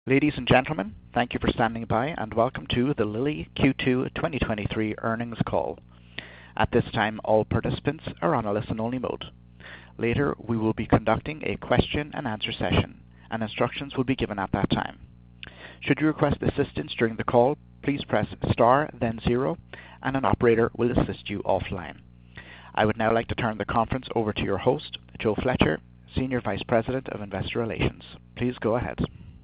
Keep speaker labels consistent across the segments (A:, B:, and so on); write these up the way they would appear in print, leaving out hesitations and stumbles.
A: Ladies and gentlemen, thank you for standing by, and welcome to the Lilly Q2 2023 earnings call. At this time, all participants are on a listen-only mode. Later, we will be conducting a question-and-answer session, and instructions will be given at that time. Should you request assistance during the call, please press star, then zero, and an operator will assist you offline. I would now like to turn the conference over to your host, Joe Fletcher, Senior Vice President of Investor Relations. Please go ahead.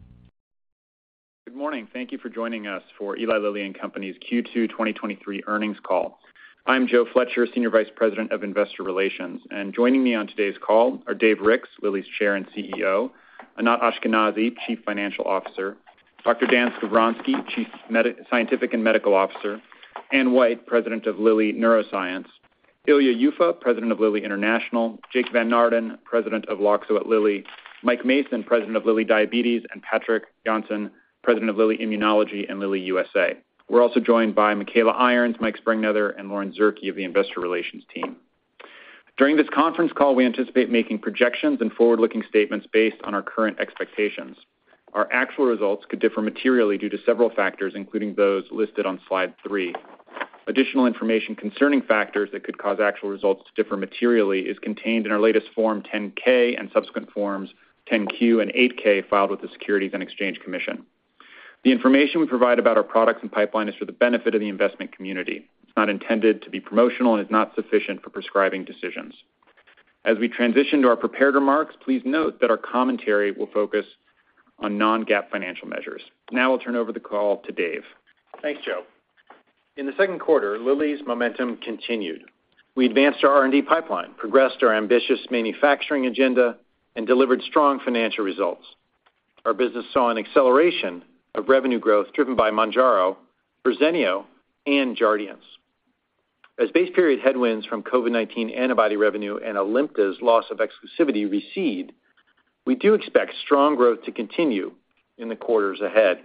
B: Good morning. Thank you for joining us for Eli Lilly and Company's Q2 2023 earnings call. I'm Joe Fletcher, Senior Vice President of Investor Relations, and joining me on today's call are Dave Ricks, Lilly's Chair and CEO, Anat Ashkenazi, Chief Financial Officer, Dr. Dan Skovronsky, Chief Scientific and Medical Officer, Anne White, President of Lilly Neuroscience, Ilya Yuffa, President of Lilly International, Jake Van Naarden, President of Loxo at Lilly, Mike Mason, President of Lilly Diabetes, and Patrick Jonsson, President of Lilly Immunology and Lilly USA. We're also joined by Michaela Irons, Mike Sprengnether, and Lauren Zerke of the Investor Relations team. During this conference call, we anticipate making projections and forward-looking statements based on our current expectations. Our actual results could differ materially due to several factors, including those listed on slide 3. Additional information concerning factors that could cause actual results to differ materially is contained in our latest Form 10-K and subsequent Forms 10-Q and 8-K filed with the Securities and Exchange Commission. The information we provide about our products and pipeline is for the benefit of the investment community. It's not intended to be promotional and is not sufficient for prescribing decisions. As we transition to our prepared remarks, please note that our commentary will focus on non-GAAP financial measures. Now I'll turn over the call to Dave.
C: Thanks, Joe. In the second quarter, Lilly's momentum continued. We advanced our R&D pipeline, progressed our ambitious manufacturing agenda, and delivered strong financial results. Our business saw an acceleration of revenue growth driven by Mounjaro, Verzenio, and Jardiance. As base period headwinds from COVID-19 antibody revenue and Alimta's loss of exclusivity recede, we do expect strong growth to continue in the quarters ahead.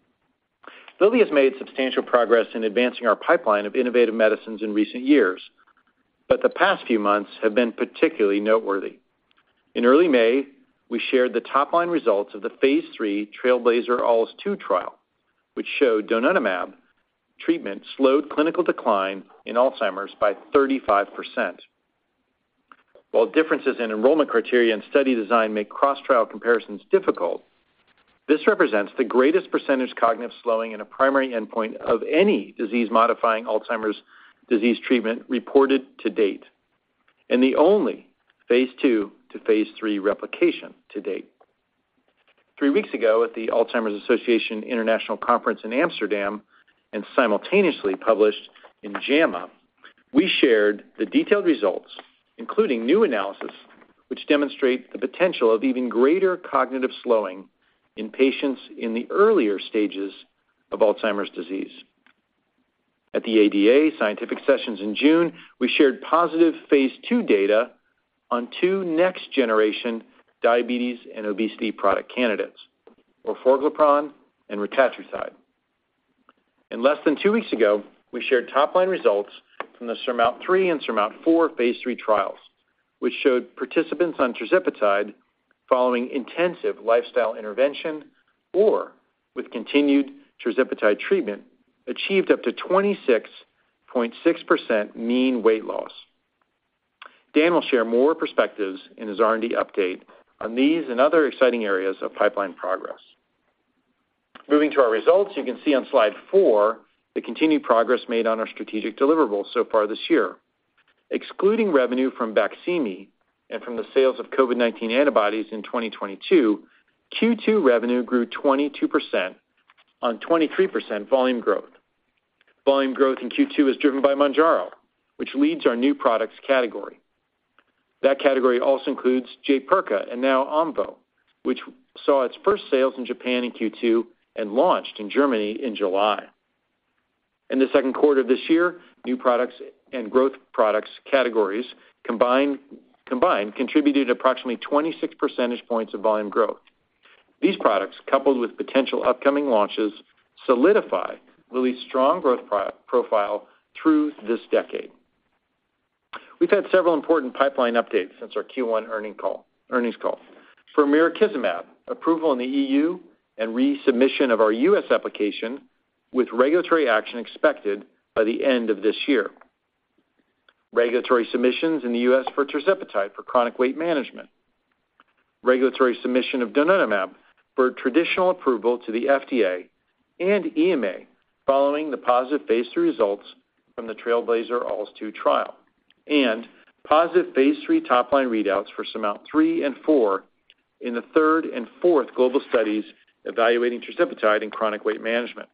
C: Lilly has made substantial progress in advancing our pipeline of innovative medicines in recent years, but the past few months have been particularly noteworthy. In early May, we shared the top-line results of the phase 3 TRAILBLAZER-ALZ 2 trial, which showed donanemab treatment slowed clinical decline in Alzheimer's by 35%. While differences in enrollment criteria and study design make cross-trial comparisons difficult, this represents the greatest percentage cognitive slowing in a primary endpoint of any disease-modifying Alzheimer's disease treatment reported to date, and the only phase 2 to phase 3 replication to date. 3 weeks ago at the Alzheimer's Association International Conference in Amsterdam and simultaneously published in JAMA, we shared the detailed results, including new analysis, which demonstrate the potential of even greater cognitive slowing in patients in the earlier stages of Alzheimer's disease. At the ADA Scientific Sessions in June, we shared positive phase 2 data on 2 next-generation diabetes and obesity product candidates, orforglipron and retatrutide. And less than 2 weeks ago, we shared top-line results from the SURMOUNT-3 and SURMOUNT-4 phase 3 trials, which showed participants on tirzepatide following intensive lifestyle intervention or with continued tirzepatide treatment achieved up to 26.6% mean weight loss. Dan will share more perspectives in his R&D update on these and other exciting areas of pipeline progress. Moving to our results, you can see on slide 4 the continued progress made on our strategic deliverables so far this year. Excluding revenue from Baqsimi and from the sales of COVID-19 antibodies in 2022, Q2 revenue grew 22% on 23% volume growth. Volume growth in Q2 is driven by Mounjaro, which leads our new products category. That category also includes Jaypirca and now Omvoh, which saw its first sales in Japan in Q2 and launched in Germany in July. In the second quarter of this year, new products and growth products categories combined contributed approximately 26 percentage points of volume growth. These products, coupled with potential upcoming launches, solidify Lilly's strong growth profile through this decade. We've had several important pipeline updates since our Q1 earnings call. For mirikizumab, approval in the EU and resubmission of our U.S. application, with regulatory action expected by the end of this year. Regulatory submissions in the U.S. for tirzepatide for chronic weight management. Regulatory submission of donanemab for traditional approval to the FDA and EMA following the positive phase 3 results from the Trailblazer-ALZ 2 trial, and positive phase 3 top-line readouts for SURMOUNT-3 and 4 in the third and fourth global studies evaluating tirzepatide in chronic weight management.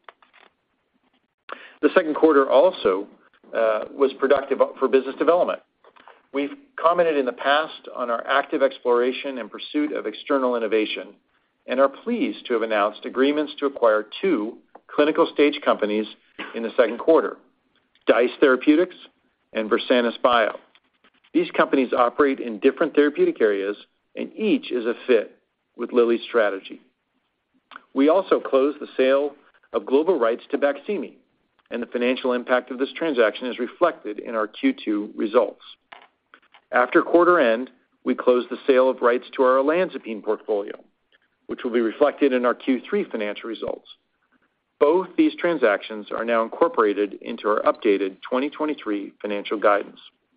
C: The second quarter also was productive for business development. We've commented in the past on our active exploration and pursuit of external innovation and are pleased to have announced agreements to acquire 2 clinical stage companies in the second quarter, DICE Therapeutics and Versanis Bio. These companies operate in different therapeutic areas, and each is a fit with Lilly's strategy. We also closed the sale of global rights to Baqsimi, and the financial impact of this transaction is reflected in our Q2 results. After quarter end, we closed the sale of rights to our olanzapine portfolio, which will be reflected in our Q3 financial results. Both these transactions are now incorporated into our updated 2023 financial guidance.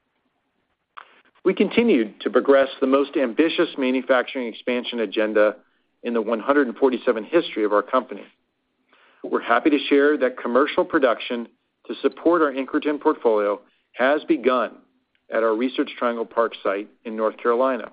C: We continued to progress the most ambitious manufacturing expansion agenda in the 147 history of our company. We're happy to share that commercial production to support our incretin portfolio has begun at our Research Triangle Park site in North Carolina.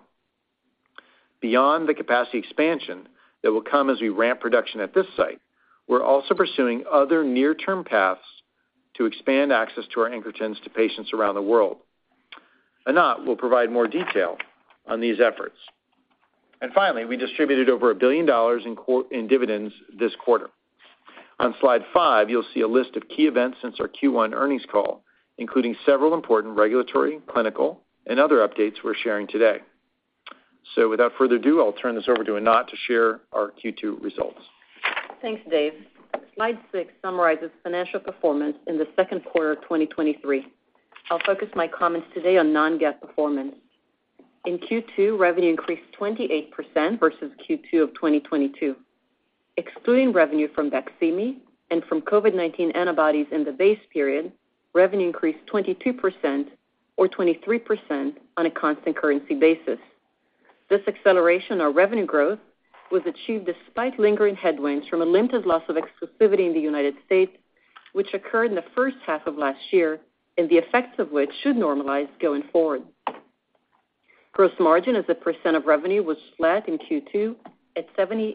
C: Beyond the capacity expansion that will come as we ramp production at this site, we're also pursuing other near-term paths to expand access to our incretins to patients around the world. Anat will provide more detail on these efforts. And finally, we distributed over $1 billion in dividends this quarter. On slide 5, you'll see a list of key events since our Q1 earnings call, including several important regulatory, clinical, and other updates we're sharing today. So without further ado, I'll turn this over to Anat to share our Q2 results.
D: Thanks, Dave. Slide 6 summarizes financial performance in the second quarter of 2023. I'll focus my comments today on non-GAAP performance. In Q2, revenue increased 28% versus Q2 of 2022. Excluding revenue from Baqsimi and from COVID-19 antibodies in the base period, revenue increased 22% or 23% on a constant currency basis. This acceleration or revenue growth was achieved despite lingering headwinds from a limited loss of exclusivity in the United States, which occurred in the first half of last year, and the effects of which should normalize going forward. Gross margin as a percent of revenue was flat in Q2 at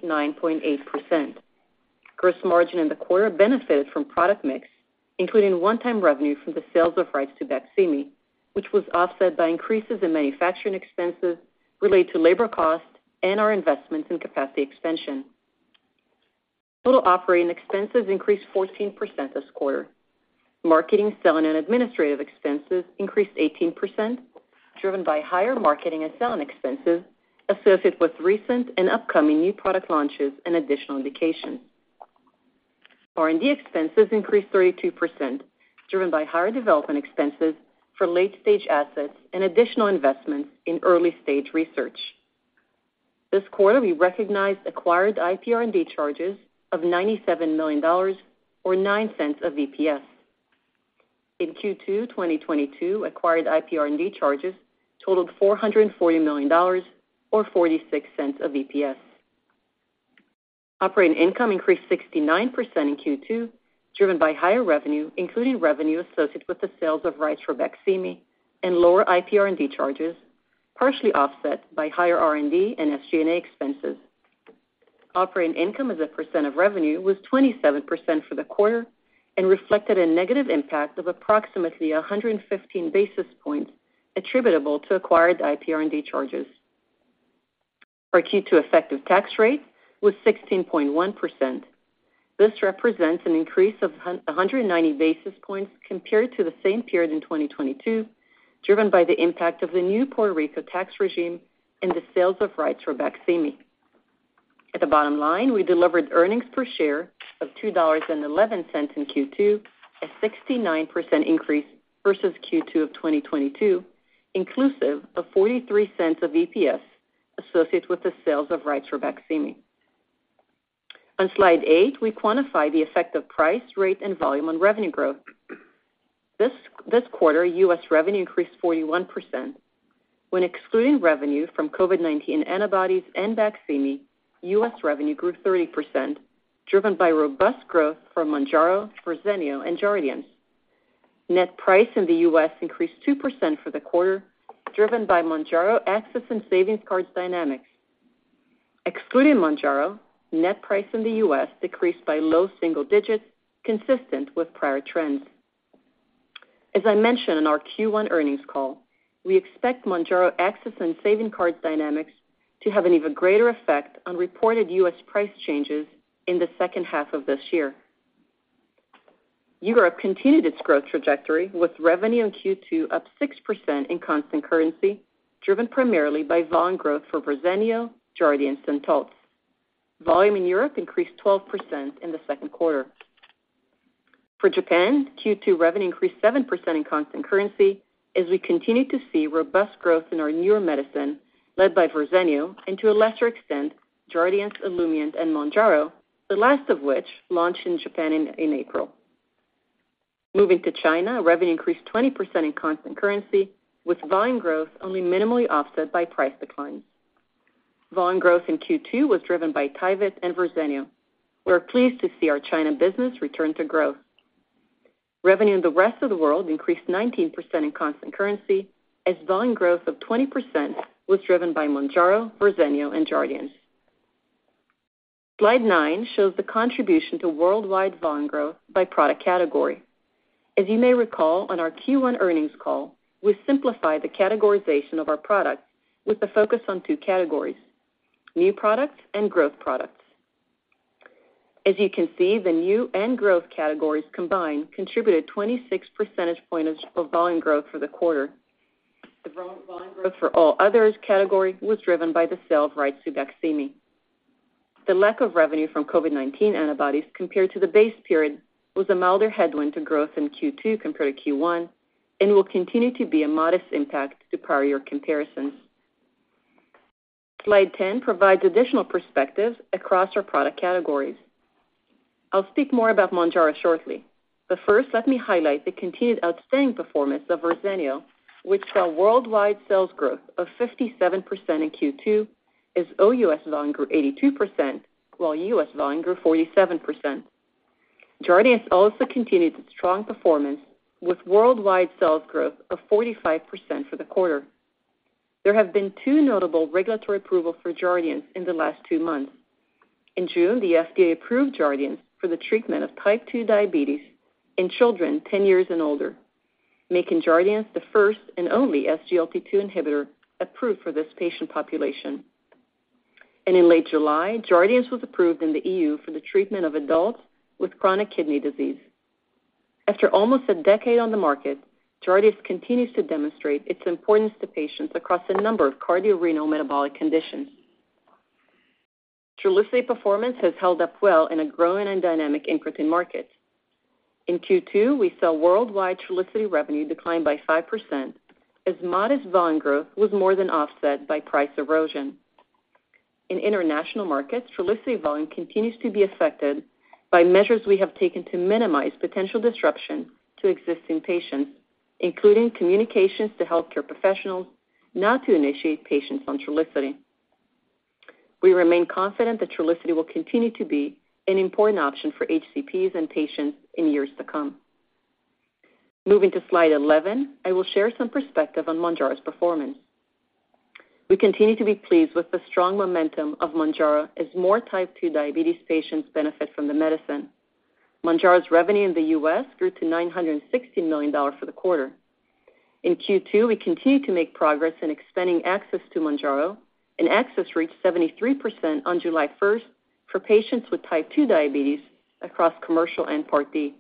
D: 79.8%. Gross margin in the quarter benefited from product mix, including one-time revenue from the sales of rights to Baqsimi, which was offset by increases in manufacturing expenses related to labor costs and our investments in capacity expansion. Total operating expenses increased 14% this quarter. Marketing, selling, and administrative expenses increased 18%, driven by higher marketing and selling expenses associated with recent and upcoming new product launches and additional indications. R&D expenses increased 32%, driven by higher development expenses for late-stage assets and additional investments in early-stage research. This quarter, we recognized acquired IP R&D charges of $97 million, or 9 cents of EPS. In Q2 2022, acquired IP R&D charges totaled $440 million, or 46 cents of EPS. Operating income increased 69% in Q2, driven by higher revenue, including revenue associated with the sales of rights for Baqsimi and lower IP R&D charges, partially offset by higher R&D and SG&A expenses. Operating income as a percent of revenue was 27% for the quarter and reflected a negative impact of approximately 115 basis points attributable to acquired IP R&D charges. Our Q2 effective tax rate was 16.1%. This represents an increase of 190 basis points compared to the same period in 2022, driven by the impact of the new Puerto Rico tax regime and the sales of rights for Baqsimi. At the bottom line, we delivered earnings per share of $2.11 in Q2, a 69% increase versus Q2 of 2022, inclusive of 43 cents of EPS associated with the sales of rights for Baqsimi. On slide 8, we quantify the effect of price, rate, and volume on revenue growth. This quarter, U.S. revenue increased 41%. When excluding revenue from COVID-19 antibodies and Baqsimi, U.S. revenue grew 30%, driven by robust growth from Mounjaro, Verzenio, and Jardiance. Net price in the U.S. increased 2% for the quarter, driven by Mounjaro access and savings cards dynamics. Excluding Mounjaro, net price in the U.S. decreased by low single digits, consistent with prior trends. As I mentioned in our Q1 earnings call, we expect Mounjaro access and saving cards dynamics to have an even greater effect on reported U.S. price changes in the second half of this year. Europe continued its growth trajectory with revenue in Q2 up 6% in constant currency, driven primarily by volume growth for Verzenio, Jardiance, and Taltz. Volume in Europe increased 12% in the second quarter. For Japan, Q2 revenue increased 7% in constant currency as we continue to see robust growth in our newer medicine, led by Verzenio, and to a lesser extent, Jardiance, Olumiant, and Mounjaro, the last of which launched in Japan in April. Moving to China, revenue increased 20% in constant currency, with volume growth only minimally offset by price declines. Volume growth in Q2 was driven by Tyvyt and Verzenio. We're pleased to see our China business return to growth. Revenue in the rest of the world increased 19% in constant currency, as volume growth of 20% was driven by Mounjaro, Verzenio, and Jardiance. Slide 9 shows the contribution to worldwide volume growth by product category. As you may recall, on our Q1 earnings call, we simplified the categorization of our products with the focus on 2 categories, new products and growth products. As you can see, the new and growth categories combined contributed 26 percentage points of volume growth for the quarter. The volume growth for all others category was driven by the sale of rights to Baqsimi. The lack of revenue from COVID-19 antibodies compared to the base period was a milder headwind to growth in Q2 compared to Q1 and will continue to be a modest impact to prior year comparisons. Slide 10 provides additional perspectives across our product categories. I'll speak more about Mounjaro shortly, but first let me highlight the continued outstanding performance of Verzenio, which saw worldwide sales growth of 57% in Q2 as OUS volume grew 82%, while US volume grew 47%. Jardiance also continued its strong performance with worldwide sales growth of 45% for the quarter. There have been 2 notable regulatory approvals for Jardiance in the last 2 months. In June, the FDA approved Jardiance for the treatment of type 2 diabetes in children 10 years and older, making Jardiance the first and only SGLT2 inhibitor approved for this patient population. And in late July, Jardiance was approved in the EU for the treatment of adults with chronic kidney disease. After almost a decade on the market, Jardiance continues to demonstrate its importance to patients across a number of cardiorenal metabolic conditions. Trulicity performance has held up well in a growing and dynamic incretin market. In Q2, we saw worldwide Trulicity revenue decline by 5%, as modest volume growth was more than offset by price erosion. In international markets, Trulicity volume continues to be affected by measures we have taken to minimize potential disruption to existing patients, including communications to healthcare professionals not to initiate patients on Trulicity. We remain confident that Trulicity will continue to be an important option for HCPs and patients in years to come. Moving to slide 11, I will share some perspective on Mounjaro's performance. We continue to be pleased with the strong momentum of Mounjaro as more type 2 diabetes patients benefit from the medicine. Mounjaro's revenue in the U.S. grew to $960 million for the quarter. In Q2, we continue to make progress in expanding access to Mounjaro, and access reached 73% on July 1st for patients with type 2 diabetes across commercial and Part D.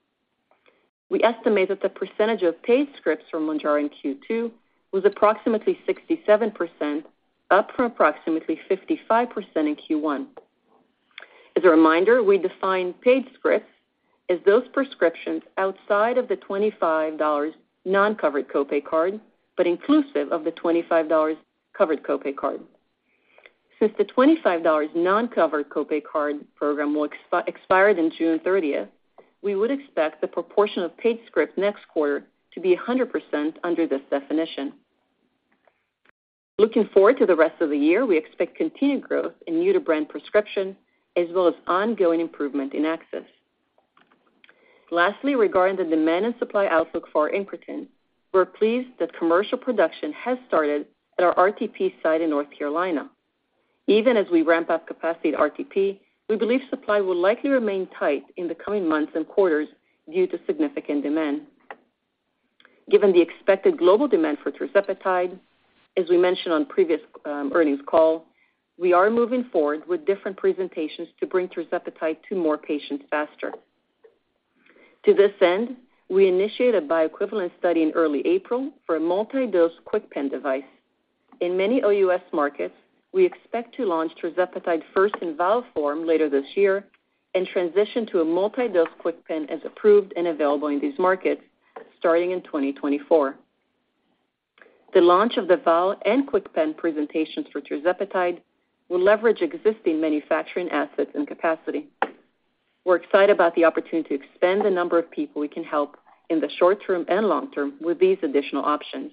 D: We estimate that the percentage of paid scripts for Mounjaro in Q2 was approximately 67%, up from approximately 55% in Q1. As a reminder, we define paid scripts as those prescriptions outside of the $25 non-covered copay card, but inclusive of the $25 covered copay card. Since the $25 non-covered copay card program will expire in June 30th, we would expect the proportion of paid scripts next quarter to be 100% under this definition. Looking forward to the rest of the year, we expect continued growth in new-to-brand prescription as well as ongoing improvement in access. Lastly, regarding the demand and supply outlook for our incretins, we're pleased that commercial production has started at our RTP site in North Carolina. Even as we ramp up capacity at RTP, we believe supply will likely remain tight in the coming months and quarters due to significant demand. Given the expected global demand for tirzepatide, as we mentioned on previous earnings call, we are moving forward with different presentations to bring tirzepatide to more patients faster. To this end, we initiated a bioequivalence study in early April for a multi-dose KwikPen device. In many OUS markets, we expect to launch tirzepatide first in vial form later this year and transition to a multi-dose KwikPen as approved and available in these markets starting in 2024. The launch of the vial and KwikPen presentations for tirzepatide will leverage existing manufacturing assets and capacity. We're excited about the opportunity to expand the number of people we can help in the short term and long term with these additional options.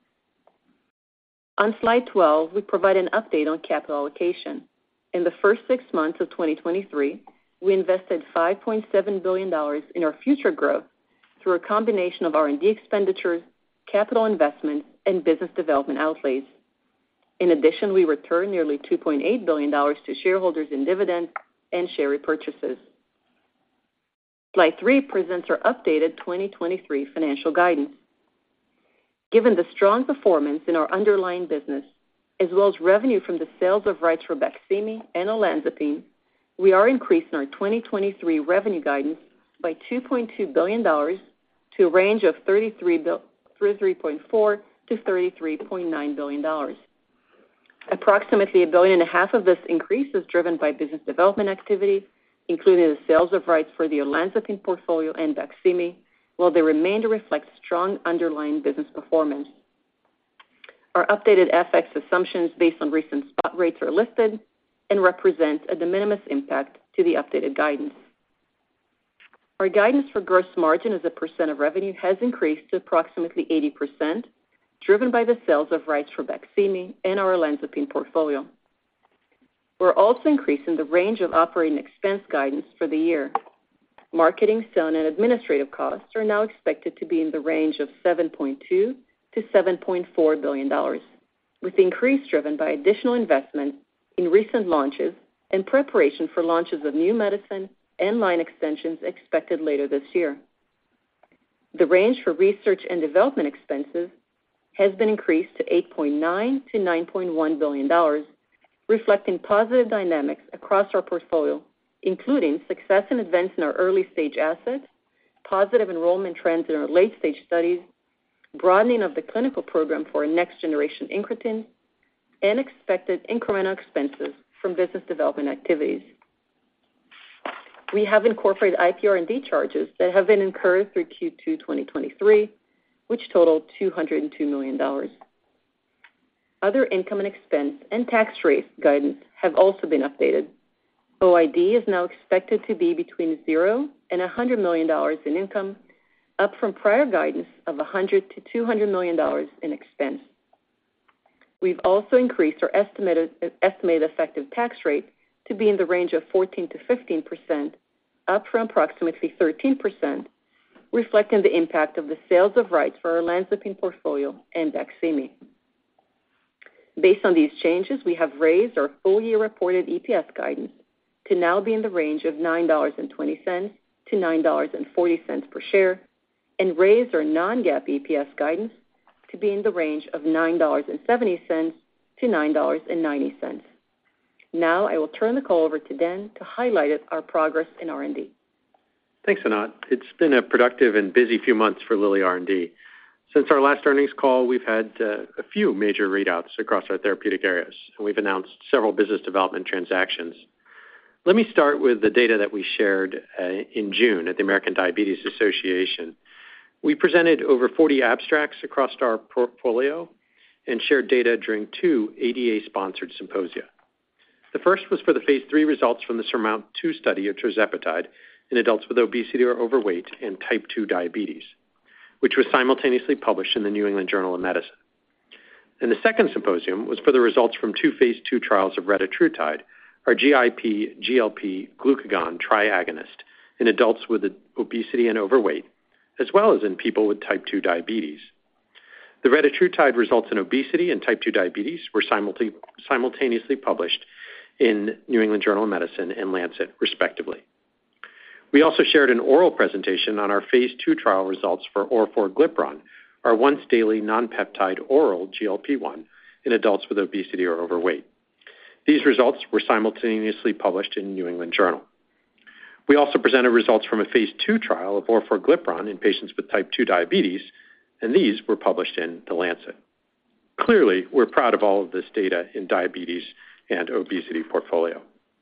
D: On slide 12, we provide an update on capital allocation. In the first 6 months of 2023, we invested $5.7 billion in our future growth through a combination of R&D expenditures, capital investments, and business development outlays. In addition, we returned nearly $2.8 billion to shareholders in dividends and share repurchases. Slide 3 presents our updated 2023 financial guidance. Given the strong performance in our underlying business, as well as revenue from the sales of rights for Baqsimi and olanzapine, we are increasing our 2023 revenue guidance by $2.2 billion to a range of $33.4 to $33.9 billion. Approximately $1.5 billion of this increase is driven by business development activity, including the sales of rights for the olanzapine portfolio and Baqsimi, while the remainder reflects strong underlying business performance. Our updated FX assumptions based on recent spot rates are listed and represent a de minimis impact to the updated guidance. Our guidance for gross margin as a percent of revenue has increased to approximately 80%, driven by the sales of rights for Baqsimi and our olanzapine portfolio. We're also increasing the range of operating expense guidance for the year. Marketing, selling, and administrative costs are now expected to be in the range of $7.2 to $7.4 billion, with the increase driven by additional investments in recent launches and preparation for launches of new medicine and line extensions expected later this year. The range for research and development expenses has been increased to $8.9 to $9.1 billion, reflecting positive dynamics across our portfolio, including success and advancing our early-stage assets, positive enrollment trends in our late-stage studies, broadening of the clinical program for our next-generation incretins, and expected incremental expenses from business development activities. We have incorporated IPR&D charges that have been incurred through Q2 2023, which totaled $202 million. Other income and expense and tax rate guidance have also been updated. OID is now expected to be between $0 and $100 million in income, up from prior guidance of $100 to $200 million in expense. We've also increased our estimated effective tax rate to be in the range of 14 to 15%, up from approximately 13%, reflecting the impact of the sales of rights for our olanzapine portfolio and Baqsimi. Based on these changes, we have raised our full-year reported EPS guidance to now be in the range of $9.20 to $9.40 per share, and raised our non-GAAP EPS guidance to be in the range of $9.70 to $9.90. Now I will turn the call over to Dan to highlight our progress in R&D.
E: Thanks, Anat. It's been a productive and busy few months for Lilly R&D. Since our last earnings call, we've had a few major readouts across our therapeutic areas, and we've announced several business development transactions. Let me start with the data that we shared in June at the American Diabetes Association. We presented over 40 abstracts across our portfolio and shared data during 2 ADA-sponsored symposia. The first was for the phase 3 results from the SURMOUNT-2 study of tirzepatide in adults with obesity or overweight and type 2 diabetes, which was simultaneously published in the New England Journal of Medicine. And the second symposium was for the results from 2 phase 2 trials of retatrutide, our GIP-GLP glucagon triagonist in adults with obesity and overweight, as well as in people with type 2 diabetes. The retatrutide results in obesity and type 2 diabetes were simultaneously published in New England Journal of Medicine and Lancet, respectively. We also shared an oral presentation on our phase 2 trial results for orforglipron, our once-daily non-peptide oral GLP-1 in adults with obesity or overweight. These results were simultaneously published in New England Journal. We also presented results from a phase 2 trial of orforglipron in patients with type 2 diabetes, and these were published in The Lancet. Clearly, we're proud of all of this data in diabetes and obesity portfolio.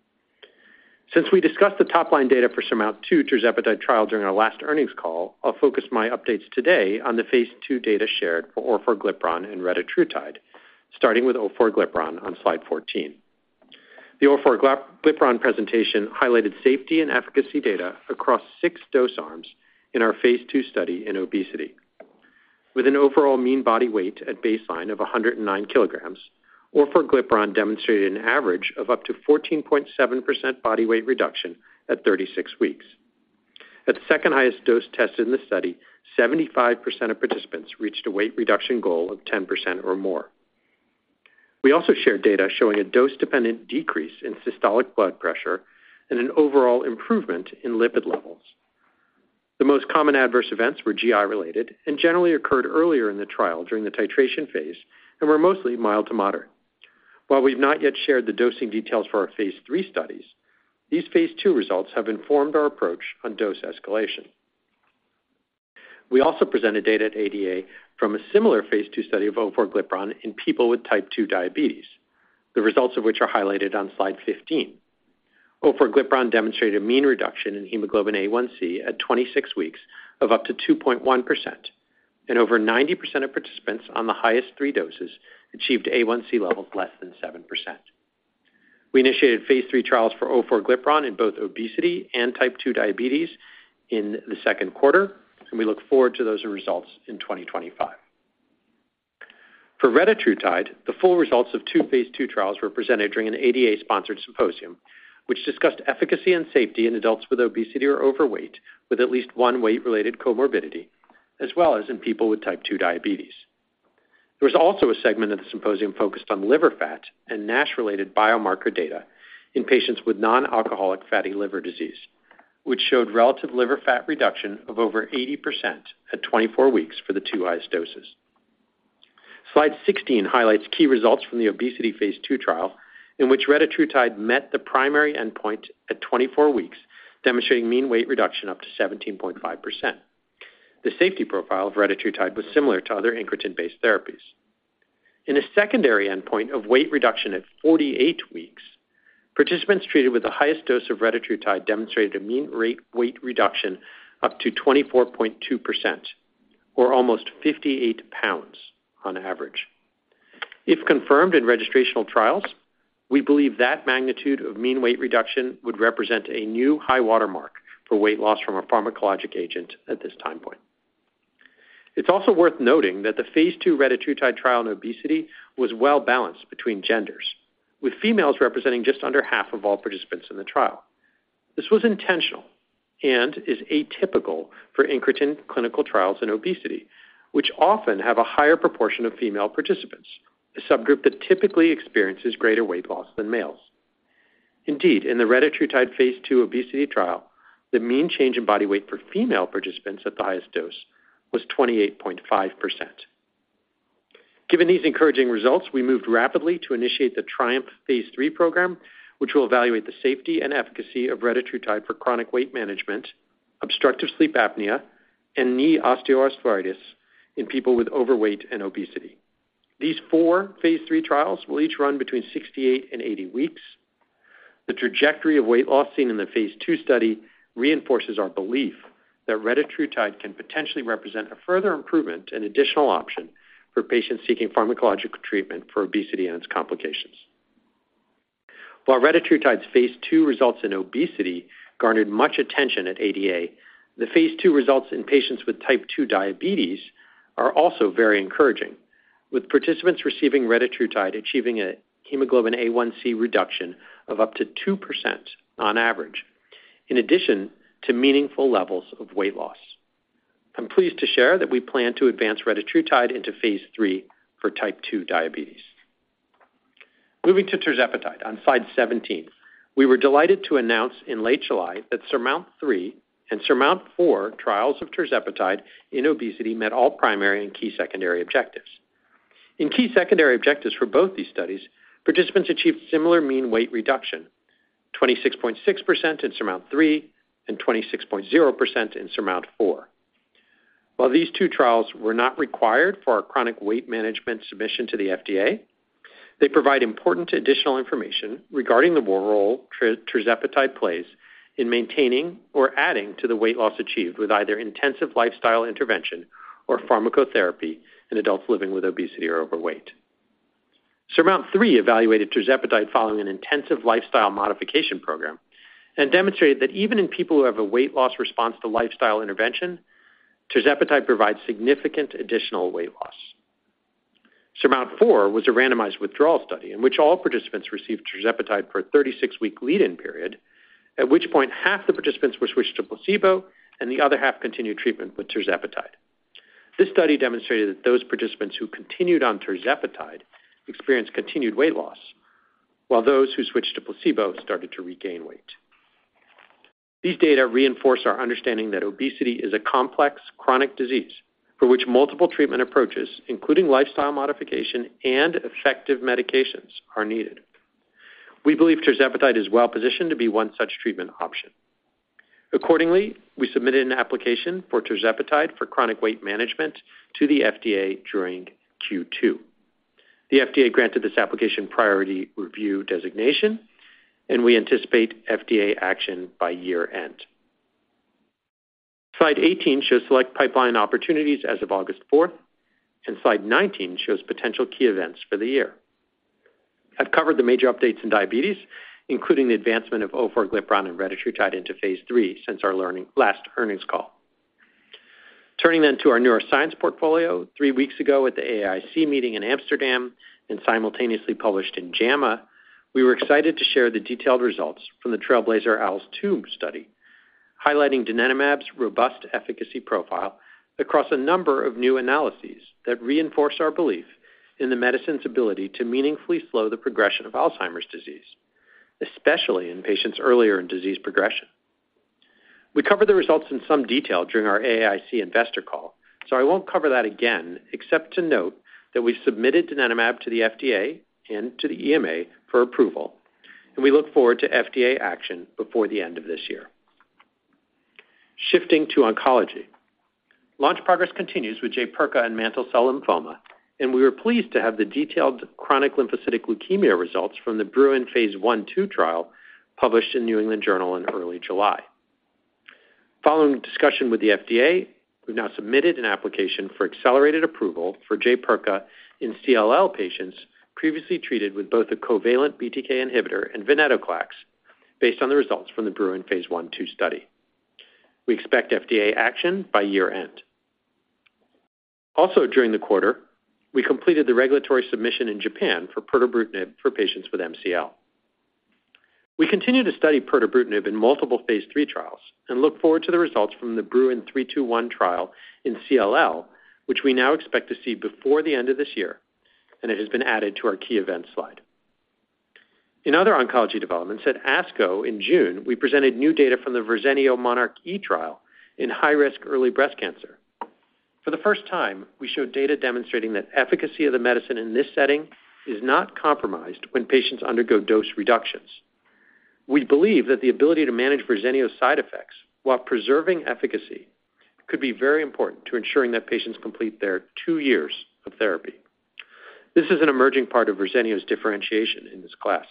E: Since we discussed the top-line data for SURMOUNT-2 tirzepatide trial during our last earnings call, I'll focus my updates today on the phase 2 data shared for orforglipron and retatrutide, starting with orforglipron on slide 14. The orforglipron presentation highlighted safety and efficacy data across 6 dose arms in our phase 2 study in obesity. With an overall mean body weight at baseline of 109 kilograms, orforglipron demonstrated an average of up to 14.7% body weight reduction at 36 weeks. At the second highest dose tested in the study, 75% of participants reached a weight reduction goal of 10% or more. We also shared data showing a dose-dependent decrease in systolic blood pressure and an overall improvement in lipid levels. The most common adverse events were GI-related and generally occurred earlier in the trial during the titration phase and were mostly mild to moderate. While we've not yet shared the dosing details for our phase 3 studies, these phase 2 results have informed our approach on dose escalation. We also presented data at ADA from a similar phase 2 study of orforglipron in people with type 2 diabetes, the results of which are highlighted on slide 15. Orforglipron demonstrated a mean reduction in hemoglobin A1c at 26 weeks of up to 2.1%, and over 90% of participants on the highest 3 doses achieved A1c levels less than 7%. We initiated phase 3 trials for orforglipron in both obesity and type 2 diabetes in the second quarter, and we look forward to those results in 2025. For retatrutide, the full results of 2 phase 2 trials were presented during an ADA-sponsored symposium, which discussed efficacy and safety in adults with obesity or overweight with at least one weight-related comorbidity, as well as in people with type 2 diabetes. There was also a segment of the symposium focused on liver fat and NASH-related biomarker data in patients with non-alcoholic fatty liver disease, which showed relative liver fat reduction of over 80% at 24 weeks for the 2 highest doses. Slide 16 highlights key results from the obesity phase 2 trial, in which retatrutide met the primary endpoint at 24 weeks, demonstrating mean weight reduction up to 17.5%. The safety profile of retatrutide was similar to other incretin-based therapies. In a secondary endpoint of weight reduction at 48 weeks, participants treated with the highest dose of retatrutide demonstrated a mean weight reduction up to 24.2%, or almost 58 pounds on average. If confirmed in registrational trials, we believe that magnitude of mean weight reduction would represent a new high watermark for weight loss from a pharmacologic agent at this time point. It's also worth noting that the phase 2 retatrutide trial in obesity was well balanced between genders, with females representing just under half of all participants in the trial. This was intentional and is atypical for incretin clinical trials in obesity, which often have a higher proportion of female participants, a subgroup that typically experiences greater weight loss than males. Indeed, in the retatrutide phase 2 obesity trial, the mean change in body weight for female participants at the highest dose was 28.5%. Given these encouraging results, we moved rapidly to initiate the TRIUMPH phase 3 program, which will evaluate the safety and efficacy of retatrutide for chronic weight management, obstructive sleep apnea, and knee osteoarthritis in people with overweight and obesity. These 4 phase 3 trials will each run between 68 and 80 weeks. The trajectory of weight loss seen in the phase 2 study reinforces our belief that retatrutide can potentially represent a further improvement and additional option for patients seeking pharmacological treatment for obesity and its complications. While retatrutide's phase 2 results in obesity garnered much attention at ADA, the phase 2 results in patients with type 2 diabetes are also very encouraging, with participants receiving retatrutide achieving a hemoglobin A1C reduction of up to 2% on average, in addition to meaningful levels of weight loss. I'm pleased to share that we plan to advance retatrutide into phase 3 for type 2 diabetes. Moving to tirzepatide, on slide 17, we were delighted to announce in late July that SURMOUNT-3 and SURMOUNT-4 trials of tirzepatide in obesity met all primary and key secondary objectives. In key secondary objectives for both these studies, participants achieved similar mean weight reduction, 26.6% in SURMOUNT-3 and 26.0% in SURMOUNT-4. While these two trials were not required for our chronic weight management submission to the FDA, they provide important additional information regarding the role tirzepatide plays in maintaining or adding to the weight loss achieved with either intensive lifestyle intervention or pharmacotherapy in adults living with obesity or overweight. SURMOUNT-3 evaluated tirzepatide following an intensive lifestyle modification program and demonstrated that even in people who have a weight loss response to lifestyle intervention, tirzepatide provides significant additional weight loss. SURMOUNT-4 was a randomized withdrawal study in which all participants received tirzepatide for a 36-week lead-in period, at which point half the participants were switched to placebo and the other half continued treatment with tirzepatide. This study demonstrated that those participants who continued on tirzepatide experienced continued weight loss, while those who switched to placebo started to regain weight. These data reinforce our understanding that obesity is a complex, chronic disease for which multiple treatment approaches, including lifestyle modification and effective medications, are needed. We believe tirzepatide is well positioned to be one such treatment option. Accordingly, we submitted an application for tirzepatide for chronic weight management to the FDA during Q2. The FDA granted this application priority review designation, and we anticipate FDA action by year end. Slide 18 shows select pipeline opportunities as of August 4th, and slide 19 shows potential key events for the year. I've covered the major updates in diabetes, including the advancement of orforglipron and retatrutide into phase 3 since our last earnings call. Turning then to our neuroscience portfolio, 3 weeks ago at the AAIC meeting in Amsterdam and simultaneously published in JAMA, we were excited to share the detailed results from the TRAILBLAZER-ALZ 2 study, highlighting donanemab's robust efficacy profile across a number of new analyses that reinforce our belief in the medicine's ability to meaningfully slow the progression of Alzheimer's disease, especially in patients earlier in disease progression. We covered the results in some detail during our AAIC investor call, so I won't cover that again, except to note that we've submitted donanemab to the FDA and to the EMA for approval, and we look forward to FDA action before the end of this year. Shifting to oncology. Launch progress continues with Jaypirca and mantle cell lymphoma, and we were pleased to have the detailed chronic lymphocytic leukemia results from the BRUIN phase 1/2 trial published in New England Journal in early July. Following discussion with the FDA, we've now submitted an application for accelerated approval for Jaypirca in CLL patients previously treated with both a covalent BTK inhibitor and venetoclax, based on the results from the BRUIN phase 1/2 study. We expect FDA action by year end. Also during the quarter, we completed the regulatory submission in Japan for pirtobrutinib for patients with MCL. We continue to study pirtobrutinib in multiple phase 3 trials and look forward to the results from the BRUIN 321 trial in CLL, which we now expect to see before the end of this year, and it has been added to our key events slide. In other oncology developments, at ASCO in June, we presented new data from the Verzenio monarchE trial in high-risk early breast cancer. For the first time, we showed data demonstrating that efficacy of the medicine in this setting is not compromised when patients undergo dose reductions. We believe that the ability to manage Verzenio's side effects while preserving efficacy could be very important to ensuring that patients complete their 2 years of therapy. This is an emerging part of Verzenio's differentiation in this class.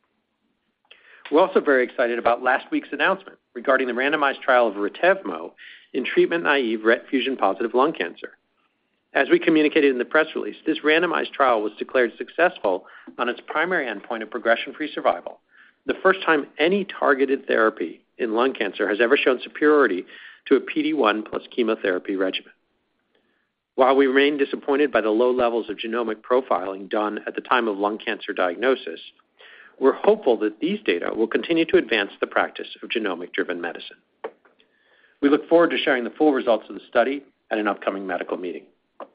E: We're also very excited about last week's announcement regarding the randomized trial of Retevmo in treatment-naive RET fusion-positive lung cancer. As we communicated in the press release, this randomized trial was declared successful on its primary endpoint of progression-free survival the first time any targeted therapy in lung cancer has ever shown superiority to a PD-1 plus chemotherapy regimen. While we remain disappointed by the low levels of genomic profiling done at the time of lung cancer diagnosis, we're hopeful that these data will continue to advance the practice of genomic-driven medicine. We look forward to sharing the full results of the study at an upcoming medical meeting.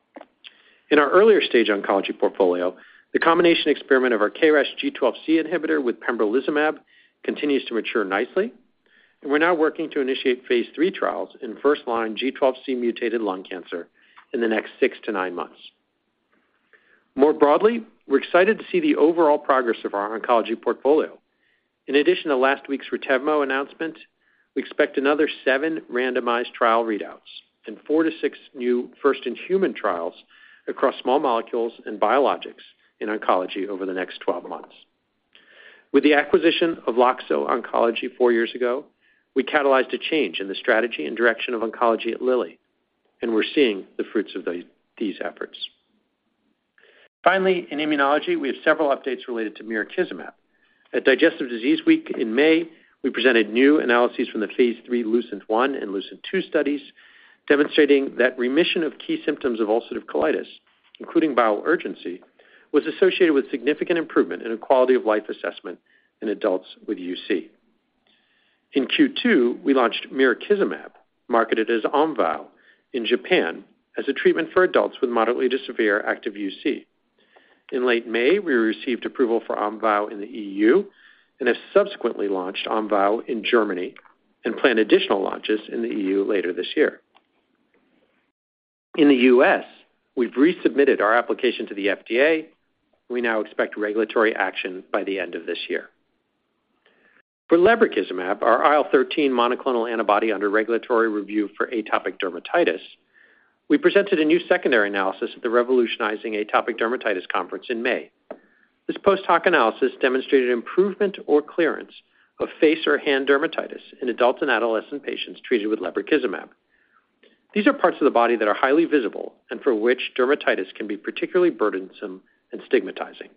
E: In our earlier stage oncology portfolio, the combination experiment of our KRAS G12C inhibitor with pembrolizumab continues to mature nicely, and we're now working to initiate phase 3 trials in first-line G12C mutated lung cancer in the next 6 to 9 months. More broadly, we're excited to see the overall progress of our oncology portfolio. In addition to last week's Retevmo announcement, we expect another 7 randomized trial readouts and 4 to 6 new first-in-human trials across small molecules and biologics in oncology over the next 12 months. With the acquisition of Loxo Oncology 4 years ago, we catalyzed a change in the strategy and direction of oncology at Lilly, and we're seeing the fruits of these efforts. Finally, in immunology, we have several updates related to mirikizumab. At Digestive Disease Week in May, we presented new analyses from the phase 3 LUCENT-1 and LUCENT-2 studies, demonstrating that remission of key symptoms of ulcerative colitis, including bowel urgency, was associated with significant improvement in a quality of life assessment in adults with UC. In Q2, we launched mirikizumab, marketed as Omvoh, in Japan as a treatment for adults with moderately to severe active UC. In late May, we received approval for Omvoh in the EU and have subsequently launched Omvoh in Germany and plan additional launches in the EU later this year. In the U.S., we've resubmitted our application to the FDA. We now expect regulatory action by the end of this year. For lebrikizumab, our IL-13 monoclonal antibody under regulatory review for atopic dermatitis, we presented a new secondary analysis at the Revolutionizing Atopic Dermatitis Conference in May. This post-hoc analysis demonstrated improvement or clearance of face or hand dermatitis in adult and adolescent patients treated with lebrikizumab. These are parts of the body that are highly visible and for which dermatitis can be particularly burdensome and stigmatizing.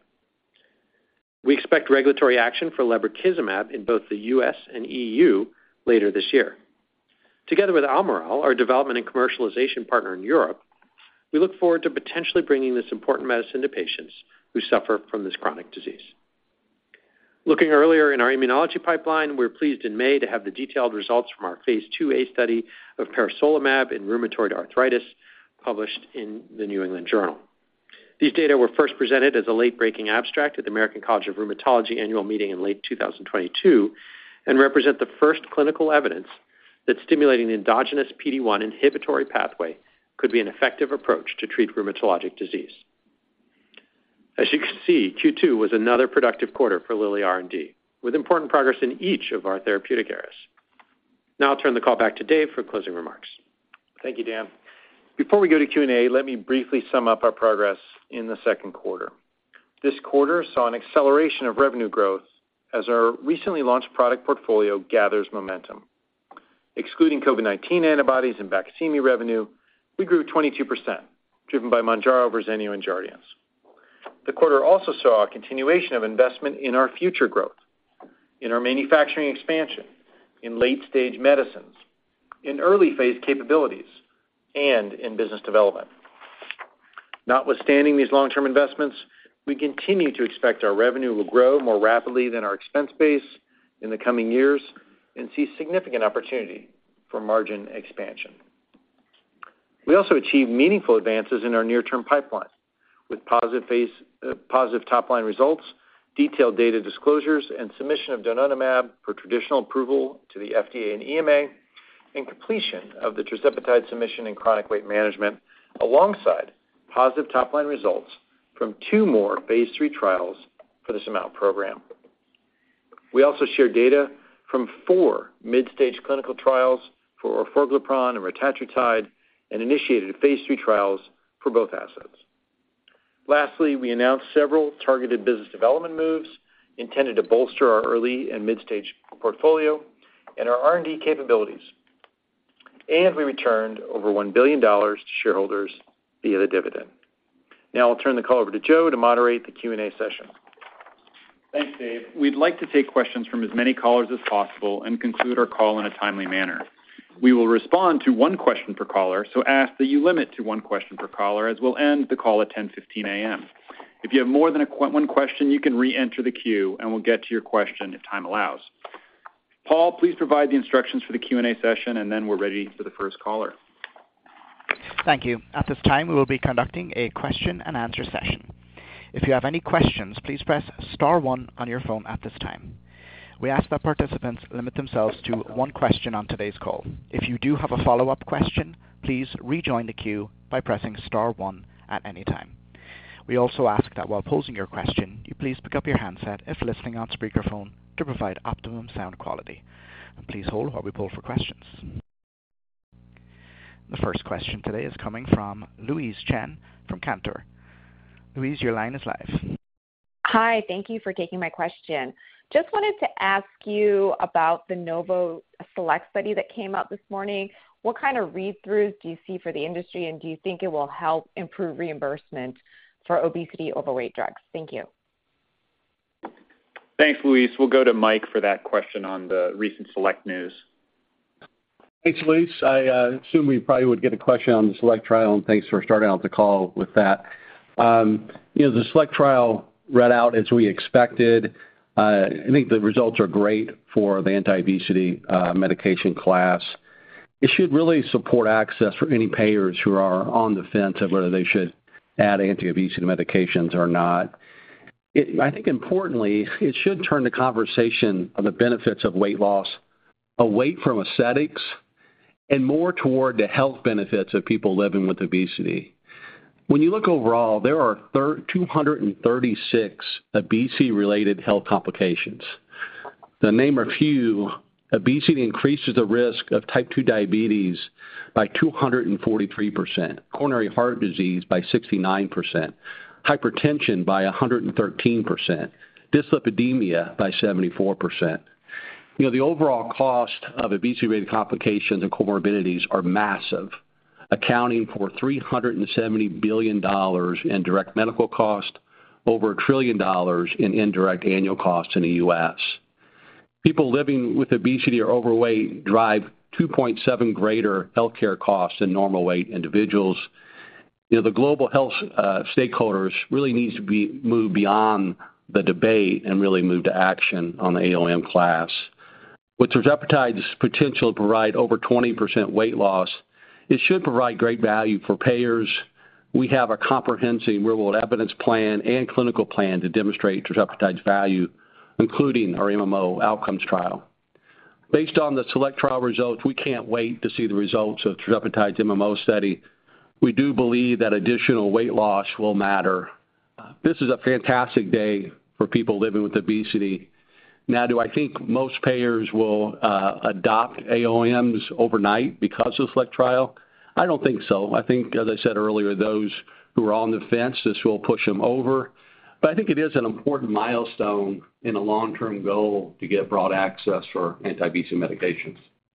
E: We expect regulatory action for lebrikizumab in both the U.S. and EU later this year. Together with Almirall, our development and commercialization partner in Europe, we look forward to potentially bringing this important medicine to patients who suffer from this chronic disease. Looking earlier in our immunology pipeline, we're pleased in May to have the detailed results from our phase 2A study of peresolimab in rheumatoid arthritis published in the New England Journal. These data were first presented as a late-breaking abstract at the American College of Rheumatology annual meeting in late 2022 and represent the first clinical evidence that stimulating the endogenous PD-1 inhibitory pathway could be an effective approach to treat rheumatologic disease. As you can see, Q2 was another productive quarter for Lilly R&D, with important progress in each of our therapeutic areas. Now I'll turn the call back to Dave for closing remarks.
C: Thank you, Dan. Before we go to Q&A, let me briefly sum up our progress in the second quarter. This quarter saw an acceleration of revenue growth as our recently launched product portfolio gathers momentum. Excluding COVID-19 antibodies and Baqsimi revenue, we grew 22%, driven by Mounjaro, Verzenio, and Jardiance. The quarter also saw a continuation of investment in our future growth, in our manufacturing expansion, in late-stage medicines, in early-phase capabilities, and in business development. Notwithstanding these long-term investments, we continue to expect our revenue will grow more rapidly than our expense base in the coming years and see significant opportunity for margin expansion. We also achieved meaningful advances in our near-term pipeline, with positive top-line results, detailed data disclosures, and submission of donanemab for traditional approval to the FDA and EMA, and completion of the tirzepatide submission in chronic weight management, alongside positive top-line results from 2 more phase 3 trials for the SURMOUNT program. We also shared data from 4 mid-stage clinical trials for orforglipron and retatrutide and initiated phase 3 trials for both assets. Lastly, we announced several targeted business development moves intended to bolster our early and mid-stage portfolio and our R&D capabilities. And we returned over $1 billion to shareholders via the dividend. Now I'll turn the call over to Joe to moderate the Q&A session.
B: Thanks, Dave. We'd like to take questions from as many callers as possible and conclude our call in a timely manner. We will respond to one question per caller, so ask that you limit to one question per caller, as we'll end the call at 10:15 a.m. If you have more than one question, you can re-enter the queue, and we'll get to your question if time allows. Paul, please provide the instructions for the Q&A session, and then we're ready for the first caller.
A: Thank you. At this time, we will be conducting a question-and-answer session. If you have any questions, please press star one on your phone at this time. We ask that participants limit themselves to one question on today's call. If you do have a follow-up question, please rejoin the queue by pressing star one at any time. We also ask that while posing your question, you please pick up your handset if listening on speakerphone to provide optimum sound quality. And please hold while we poll for questions. The first question today is coming from Louise Chen from Cantor. Louise, your line is live.
F: Hi, thank you for taking my question. Just wanted to ask you about the Novo Select study that came out this morning. What kind of read-throughs do you see for the industry, and do you think it will help improve reimbursement for obesity overweight drugs? Thank you.
B: Thanks, Louise. We'll go to Mike for that question on the recent Select news.
G: Thanks, Louise. I assume we probably would get a question on the Select trial, and thanks for starting out the call with that. The Select trial read out as we expected. I think the results are great for the anti-obesity medication class. It should really support access for any payers who are on the fence of whether they should add anti-obesity medications or not. I think importantly, it should turn the conversation of the benefits of weight loss away from aesthetics and more toward the health benefits of people living with obesity. When you look overall, there are 236 obesity-related health complications. To name a few, obesity increases the risk of type 2 diabetes by 243%, coronary heart disease by 69%, hypertension by 113%, dyslipidemia by 74%. The overall cost of obesity-related complications and comorbidities are massive, accounting for $370 billion in direct medical cost, over $1 trillion in indirect annual costs in the U.S. People living with obesity or overweight drive 2.7 greater healthcare costs than normal weight individuals. The global health stakeholders really need to be moved beyond the debate and really move to action on the AOM class. With tirzepatide's potential to provide over 20% weight loss, it should provide great value for payers. We have a comprehensive real-world evidence plan and clinical plan to demonstrate tirzepatide's value, including our MMO outcomes trial. Based on the Select trial results, we can't wait to see the results of tirzepatide's MMO study. We do believe that additional weight loss will matter. This is a fantastic day for people living with obesity. Now, do I think most payers will adopt AOMs overnight because of the Select trial? I don't think so. I think, as I said earlier, those who are on the fence, this will push them over. But I think it is an important milestone in a long-term goal to get broad access for anti-obesity medications.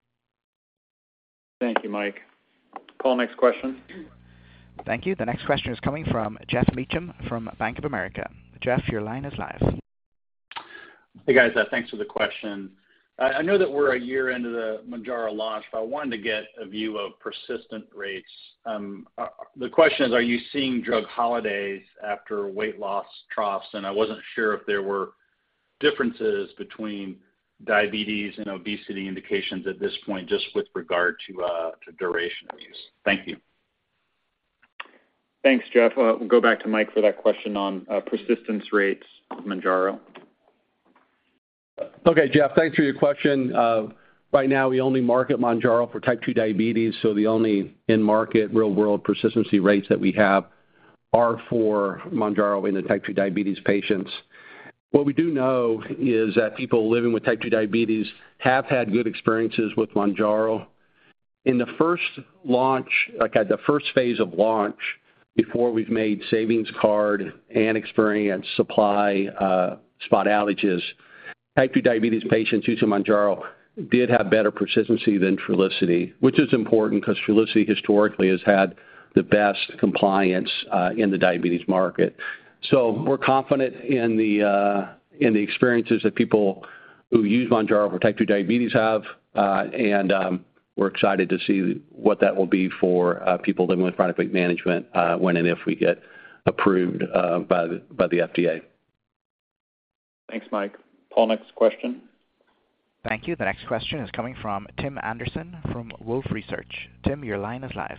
B: Thank you, Mike. Paul, next question.
A: Thank you. The next question is coming from Jeff Meacham from Bank of America. Jeff, your line is live.
H: Hey, guys. Thanks for the question. I know that we're a year into the Mounjaro launch, but I wanted to get a view of persistent rates. The question is, are you seeing drug holidays after weight loss troughs? And I wasn't sure if there were differences between diabetes and obesity indications at this point, just with regard to duration of use. Thank you.
B: Thanks, Jeff. We'll go back to Mike for that question on persistence rates of Mounjaro.
G: Okay, Jeff, thanks for your question. Right now, we only market Mounjaro for type 2 diabetes, so the only in-market real-world persistency rates that we have are for Mounjaro in the type 2 diabetes patients. What we do know is that people living with type 2 diabetes have had good experiences with Mounjaro. In the first launch, like at the first phase of launch, before we've made savings card and experienced supply spot outages, type 2 diabetes patients using Mounjaro did have better persistency than Trulicity, which is important because Trulicity historically has had the best compliance in the diabetes market. So we're confident in in the experiences that people who use Mounjaro for type 2 diabetes have, and we're excited to see what that will be for people living with chronic weight management when and if we get approved by the FDA.
B: Thanks, Mike. Paul, next question.
A: Thank you. The next question is coming from Tim Anderson from Wolfe Research. Tim, your line is live.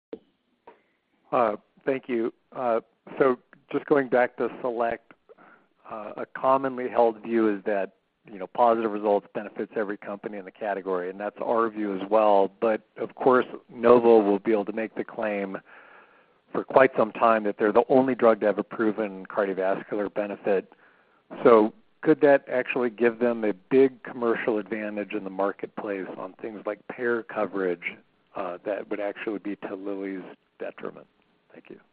I: Thank you. So just going back to SELECT, a commonly held view is that positive results benefits every company in the category, and that's our view as well. But of course, Novo will be able to make the claim for quite some time that they're the only drug to have a proven cardiovascular benefit. So could that actually give them a big commercial advantage in the marketplace on things like payer coverage that would actually be to Lilly's detriment? Thank you.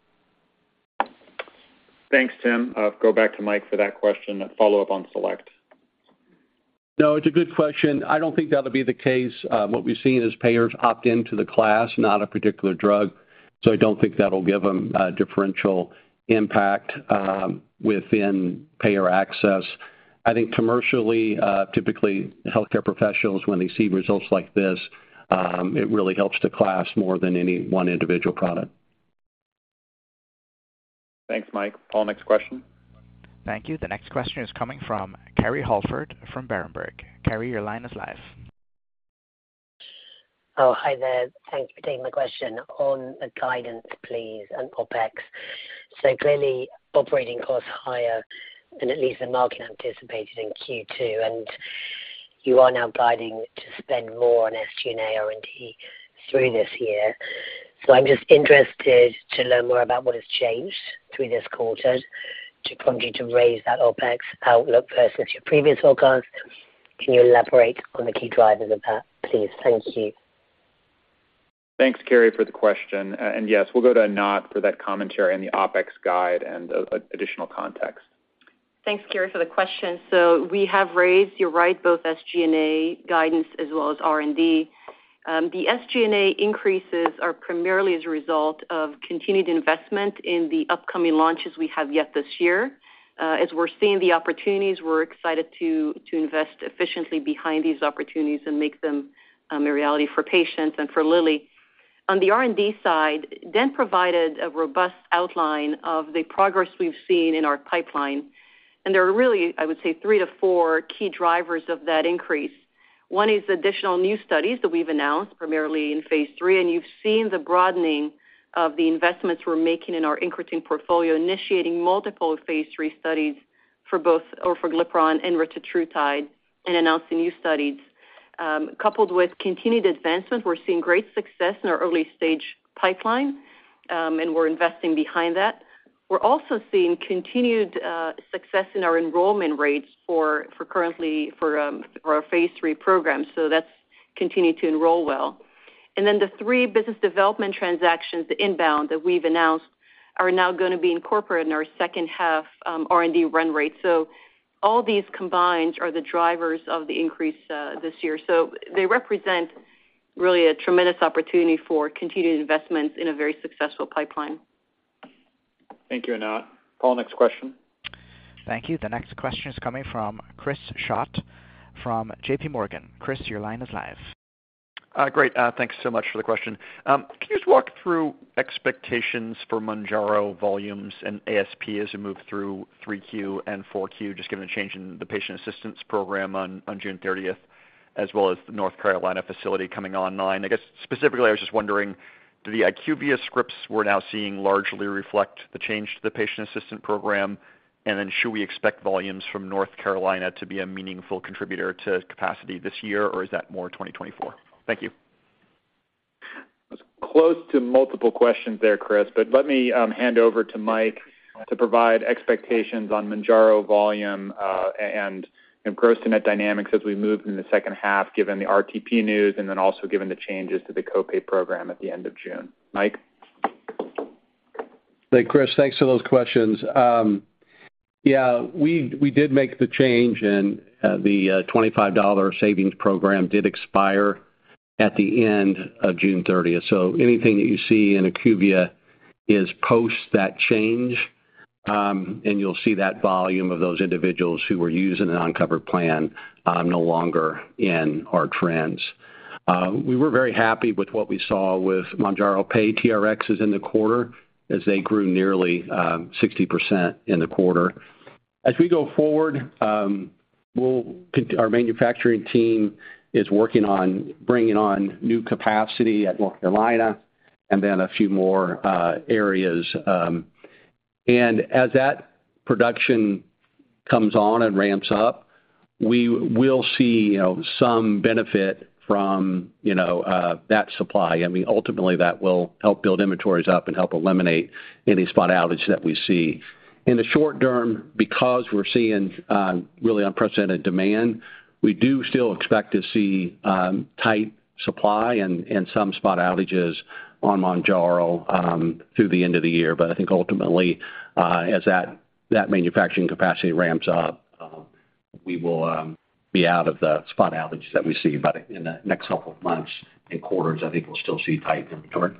B: Thanks, Tim. Go back to Mike for that question, a follow-up on SELECT.
G: No, it's a good question. I don't think that'll be the case. What we've seen is payers opt into the class, not a particular drug. So I don't think that'll give them a differential impact within payer access. I think commercially, typically healthcare professionals, when they see results like this, it really helps the class more than any one individual product.
B: Thanks, Mike. Paul, next question.
A: Thank you. The next question is coming from Kerry Holford from Berenberg. Kerry, your line is live.
J: Oh, hi there. Thanks for taking my question. On the guidance, please, and OpEx. So clearly, operating costs higher than at least the market anticipated in Q2, and you are now guiding to spend more on SG&A R&D through this year. So I'm just interested to learn more about what has changed through this quarter to prompt you to raise that OpEx outlook versus your previous forecast. Can you elaborate on the key drivers of that, please? Thank you.
B: Thanks, Kerry, for the question. And yes, we'll go to Anat for that commentary on the OpEx guide and additional context.
D: Thanks, Kerry, for the question. So we have raised, you're right, both SG&A guidance as well as R&D. The SG&A increases are primarily as a result of continued investment in the upcoming launches we have yet this year. As we're seeing the opportunities, we're excited to invest efficiently behind these opportunities and make them a reality for patients and for Lilly. On the R&D side, Dan provided a robust outline of the progress we've seen in our pipeline. And there are really, I would say, 3 to 4 key drivers of that increase. One is additional new studies that we've announced, primarily in phase 3, and you've seen the broadening of the investments we're making in our incretin portfolio, initiating multiple phase 3 studies for both orforglipron and retatrutide, and announcing new studies. Coupled with continued advancement, we're seeing great success in our early stage pipeline, and we're investing behind that. We're also seeing continued success in our enrollment rates for our phase 3 program. So that's continued to enroll well. And then the 3 business development transactions, the inbound that we've announced, are now going to be incorporated in our second half R&D run rate. So all these combined are the drivers of the increase this year. So they represent really a tremendous opportunity for continued investments in a very successful pipeline.
B: Thank you, Anat. Paul, next question.
A: Thank you. The next question is coming from Chris Schott from J.P. Morgan. Chris, your line is live.
K: Great. Thanks so much for the question. Can you just walk through expectations for Mounjaro volumes and ASP as we move through 3Q and 4Q, just given the change in the patient assistance program on June 30th, as well as the North Carolina facility coming online? I guess specifically, I was just wondering, do the IQVIA scripts we're now seeing largely reflect the change to the patient assistant program? And then should we expect volumes from North Carolina to be a meaningful contributor to capacity this year, or is that more 2024? Thank you.
B: It's close to multiple questions there, Chris, but let me hand over to Mike to provide expectations on Mounjaro volume and gross to net dynamics as we move in the second half, given the RTP news, and then also given the changes to the copay program at the end of June. Mike?
G: Hey, Chris, thanks for those questions. Yeah, we did make the change, and the $25 savings program did expire at the end of June 30th. So anything that you see in IQVIA is post that change. and you'll see that volume of those individuals who were using an uncovered plan no longer in our trends. We were very happy with what we saw with Mounjaro Pay TRXs in the quarter as they grew nearly 60% in the quarter. As we go forward, our manufacturing team is working on bringing on new capacity at North Carolina and then a few more areas. And as that production comes on and ramps up, we will see, some benefit from, that supply. I mean, ultimately that will help build inventories up and help eliminate any spot outage that we see. In the short term, because we're seeing really unprecedented demand, we do still expect to see tight supply and some spot outages on Mounjaro through the end of the year. But I think ultimately, as that manufacturing capacity ramps up, we will be out of the spot outage that we see. But in the next couple of months and quarters, I think we'll still see tight inventory.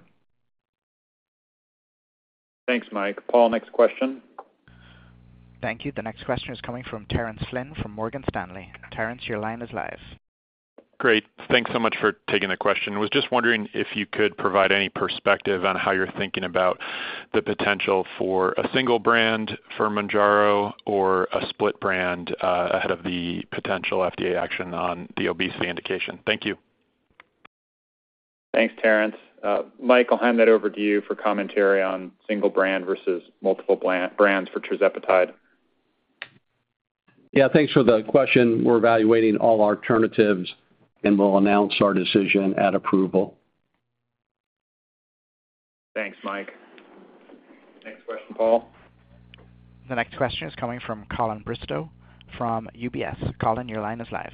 B: Thanks, Mike. Paul, next question.
A: Thank you. The next question is coming from Terence Flynn from Morgan Stanley. Terence, your line is live.
L: Great. Thanks so much for taking the question. I was just wondering if you could provide any perspective on how you're thinking about the potential for a single brand for Mounjaro or a split brand ahead of the potential FDA action on the obesity indication. Thank you.
B: Thanks, Terence. Mike, I'll hand that over to you for commentary on single brand versus multiple brands for tirzepatide.
G: Yeah, thanks for the question. We're evaluating all alternatives, and we'll announce our decision at approval.
B: Thanks, Mike. Next question, Paul.
A: The next question is coming from Colin Bristow from UBS. Colin, your line is live.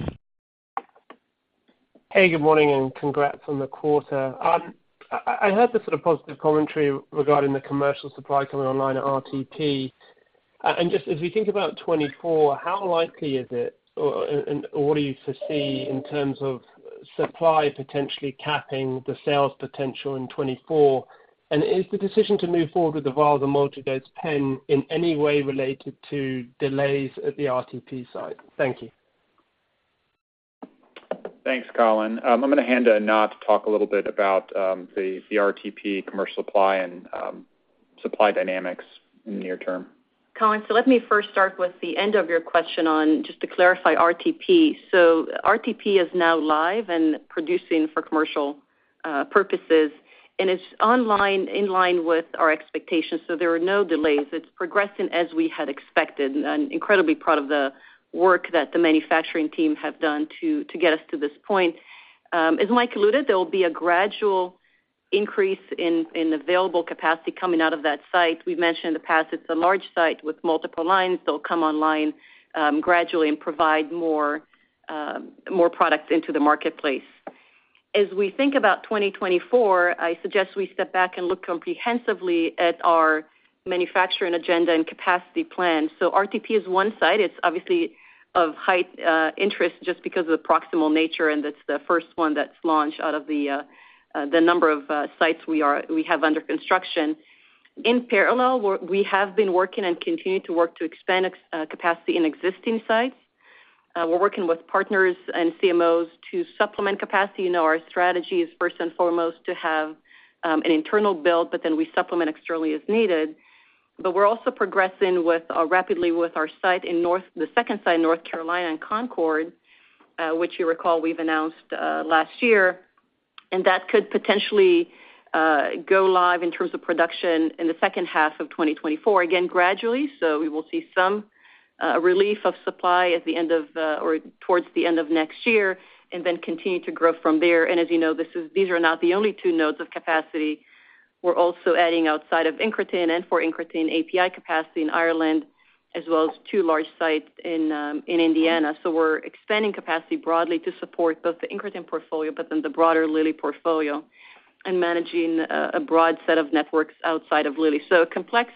M: Hey, good morning, and congrats on the quarter. I heard the sort of positive commentary regarding the commercial supply coming online at RTP. And just as we think about 24, how likely is it, or what do you foresee in terms of supply potentially capping the sales potential in 24? And is the decision to move forward with the vials and multi-dose pen in any way related to delays at the RTP site? Thank you.
B: Thanks, Colin. I'm going to hand to Anat to talk a little bit about the RTP commercial supply and supply dynamics in the near term.
D: Colin, so let me first start with the end of your question on, just to clarify, RTP. So RTP is now live and producing for commercial purposes, and it's in line with our expectations, so there are no delays. It's progressing as we had expected, and I'm incredibly proud of the work that the manufacturing team have done to get us to this point. As Mike alluded, there will be a gradual increase in available capacity coming out of that site. We've mentioned in the past it's a large site with multiple lines. They'll come online gradually and provide more products into the marketplace. As we think about 2024, I suggest we step back and look comprehensively at our manufacturing agenda and capacity plan. So RTP is one site. It's obviously of high interest just because of the proximal nature, and that's the first one that's launched out of the number of sites we have under construction. In parallel, we have been working and continue to work to expand capacity in existing sites. We're working with partners and CMOs to supplement capacity. Our strategy is first and foremost to have an internal build, but then we supplement externally as needed. But we're also progressing rapidly with our site the second site in North Carolina and Concord, which you recall we've announced last year, and that could potentially go live in terms of production in the second half of 2024, again gradually. So we will see some relief of supply at the end of or towards the end of next year, and then continue to grow from there. And as you know, these are not the only two nodes of capacity. We're also adding outside of incretin and for incretin API capacity in Ireland, as well as two large sites in Indiana. So we're expanding capacity broadly to support both the incretin portfolio, but then the broader Lilly portfolio, and managing a broad set of networks outside of Lilly. So a complex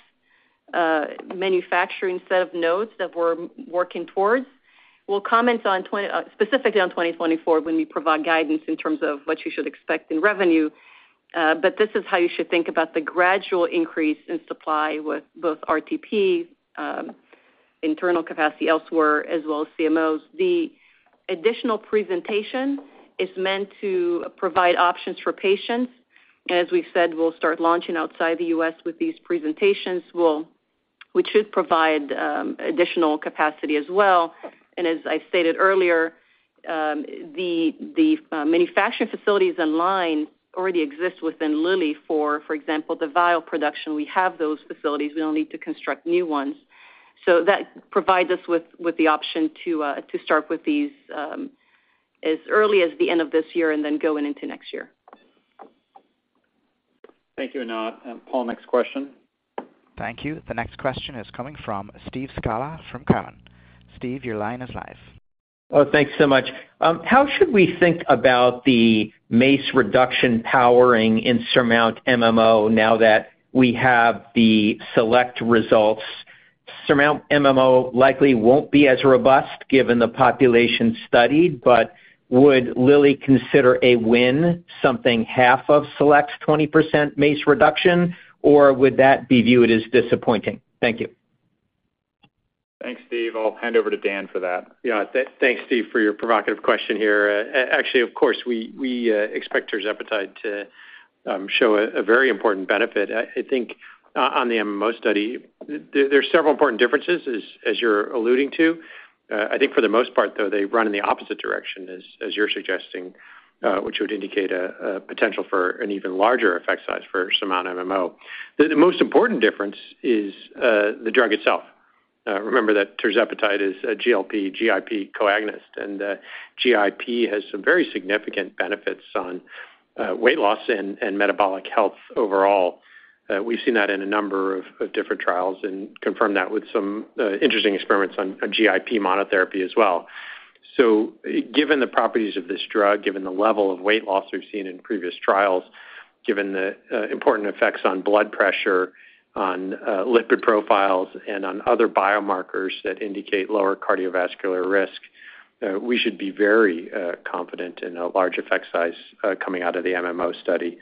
D: manufacturing set of nodes that we're working towards. We'll comment on specifically on 2024 when we provide guidance in terms of what you should expect in revenue. But this is how you should think about the gradual increase in supply with both RTP, internal capacity elsewhere, as well as CMOs. The additional presentation is meant to provide options for patients. And as we've said, we'll start launching outside the U.S. with these presentations, which should provide additional capacity as well. And as I stated earlier, the manufacturing facilities and lines already exist within Lilly for example, the vial production. We have those facilities. We don't need to construct new ones. So that provides us with the option to start with these as early as the end of this year and then going into next year.
B: Thank you, Anat. Paul, next question.
A: Thank you. The next question is coming from Steve Scala from Cowen. Steve, your line is live.
N: Oh, thanks so much. How should we think about the MACE reduction powering in SURMOUNT-MMO now that we have the SELECT results? SURMOUNT-MMO likely won't be as robust given the population studied, but would Lilly consider a win something half of SELECT's 20% MACE reduction, or would that be viewed as disappointing? Thank you.
B: Thanks, Steve. I'll hand over to Dan for that.
E: Yeah, thanks, Steve, for your provocative question here. Actually, of course, we expect tirzepatide to show a very important benefit. I think on the MMO study, there's several important differences, as you're alluding to. I think for the most part, though, they run in the opposite direction, as you're suggesting, which would indicate a potential for an even larger effect size for SURMOUNT-MMO. The most important difference is the drug itself. Remember that tirzepatide is a GLP-GIP coagonist, and GIP has some very significant benefits on weight loss and metabolic health overall. We've seen that in a number of different trials and confirmed that with some interesting experiments on GIP monotherapy as well. So given the properties of this drug, given the level of weight loss we've seen in previous trials, given the important effects on blood pressure, on lipid profiles, and on other biomarkers that indicate lower cardiovascular risk, we should be very confident in a large effect size coming out of the MMO study.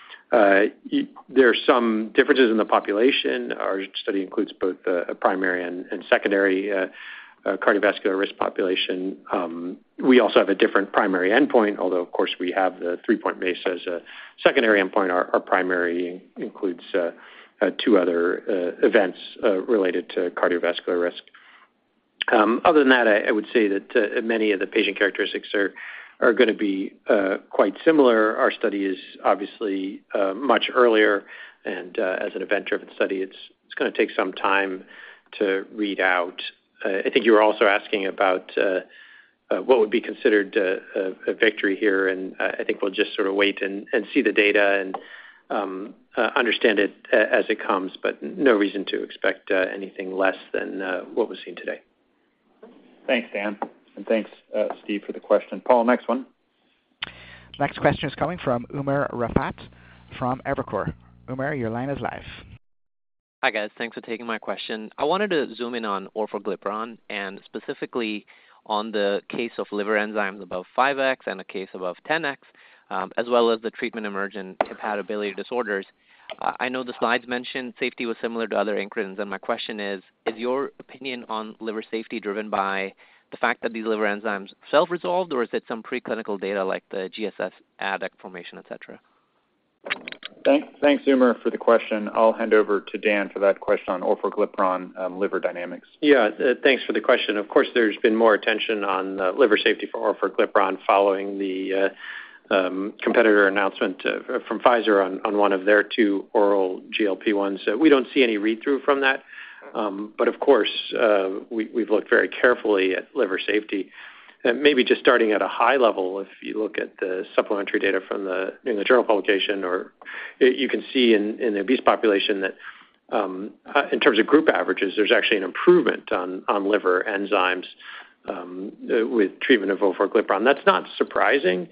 E: There are some differences in the population. Our study includes both a primary and secondary cardiovascular risk population. We also have a different primary endpoint, although, of course, we have the 3-point MACE as a secondary endpoint. Our primary includes two other events related to cardiovascular risk. Other than that, I would say that many of the patient characteristics are going to be quite similar. Our study is obviously much earlier, and as an event-driven study, it's going to take some time to read out. I think you were also asking about what would be considered a victory here, and I think we'll just sort of wait and see the data and understand it as it comes, but no reason to expect anything less than what was seen today.
B: Thanks, Dan. And thanks, Steve, for the question. Paul, next one.
A: Next question is coming from Umer Raffat from Evercore. Umer, your line is live.
O: Hi, guys. Thanks for taking my question. I wanted to zoom in on orforglipron and specifically on the case of liver enzymes above 5x and a case above 10x, as well as the treatment-emergent hepatobiliary disorders. I know the slides mentioned safety was similar to other incretins, and my question is your opinion on liver safety driven by the fact that these liver enzymes self-resolved, or is it some preclinical data like the GSS adduct formation, et cetera?
B: Thanks, Umer, for the question. I'll hand over to Dan for that question on orforglipron liver dynamics.
E: Yeah, thanks for the question. Of course, there's been more attention on liver safety for orforglipron following the competitor announcement from Pfizer on one of their two oral GLP-1s. We don't see any read-through from that. But of course, we've looked very carefully at liver safety. Maybe just starting at a high level, if you look at the supplementary data from the New England Journal publication, or you can see in the obese population that in terms of group averages, there's actually an improvement on liver enzymes with treatment of orforglipron. That's not surprising.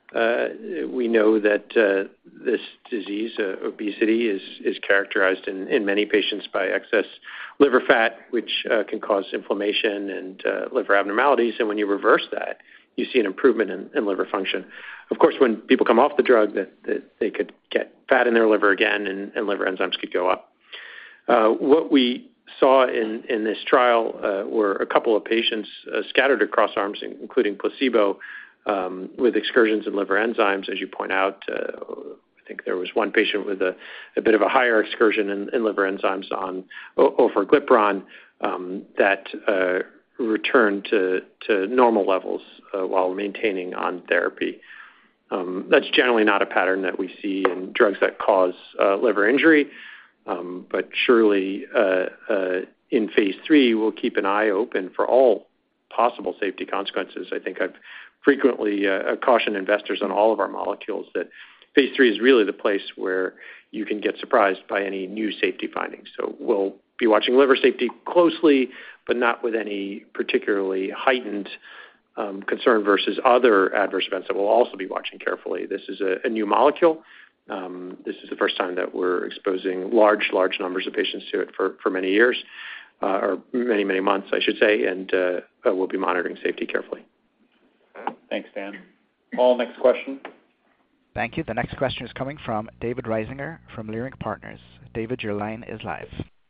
E: We know that this disease, obesity, is characterized in many patients by excess liver fat, which can cause inflammation and liver abnormalities. And when you reverse that, you see an improvement in liver function. Of course, when people come off the drug, that they could get fat in their liver again, and liver enzymes could go up. What we saw in this trial were a couple of patients scattered across arms, including placebo, with excursions in liver enzymes. As you point out, I think there was one patient with a bit of a higher excursion in liver enzymes on orforglipron that returned to normal levels while maintaining on therapy. That's generally not a pattern that we see in drugs that cause liver injury, but surely in phase 3, we'll keep an eye open for all possible safety consequences. I think I've frequently cautioned investors on all of our molecules that phase 3 is really the place where you can get surprised by any new safety findings. So we'll be watching liver safety closely, but not with any particularly heightened concern versus other adverse events that we'll also be watching carefully. This is a new molecule. This is the first time that we're exposing large numbers of patients to it for many years, or many months, I should say, and we'll be monitoring safety carefully.
B: Thanks, Dan. Paul, next question.
A: Thank you. The next question is coming from David Risinger from Leerink Partners. David, your line is live.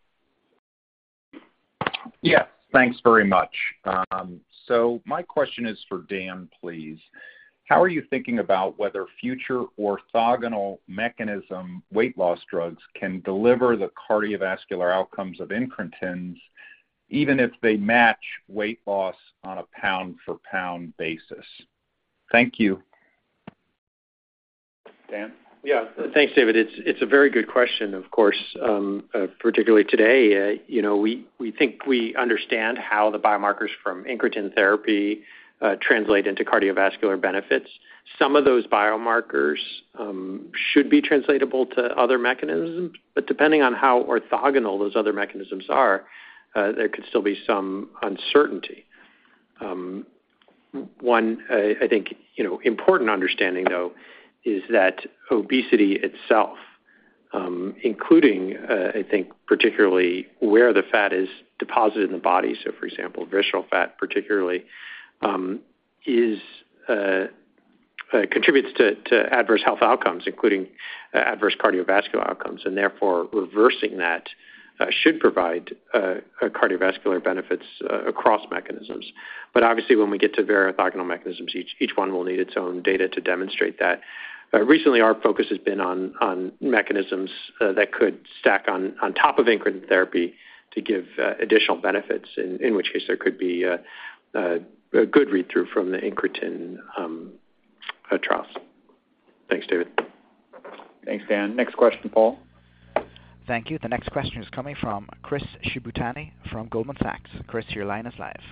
P: Yes, thanks very much. So my question is for Dan, please. How are you thinking about whether future orthogonal mechanism weight loss drugs can deliver the cardiovascular outcomes of incretins, even if they match weight loss on a pound-for-pound basis? Thank you.
B: Dan?
E: Yeah, thanks, David. It's a very good question, of course, particularly today. We think we understand how the biomarkers from incretin therapy translate into cardiovascular benefits. Some of those biomarkers should be translatable to other mechanisms, but depending on how orthogonal those other mechanisms are, there could still be some uncertainty. One, I think, important understanding, though, is that obesity itself, including, I think, particularly where the fat is deposited in the body, so, for example, visceral fat particularly, contributes to adverse health outcomes, including adverse cardiovascular outcomes, and therefore reversing that should provide cardiovascular benefits across mechanisms. But obviously, when we get to very orthogonal mechanisms, each one will need its own data to demonstrate that. Recently, our focus has been on mechanisms that could stack on top of incretin therapy to give additional benefits, in which case there could be a good read-through from the incretin trials. Thanks, David.
B: Thanks, Dan. Next question, Paul.
A: Thank you. The next question is coming from Chris Shibutani from Goldman Sachs. Chris, your line is live.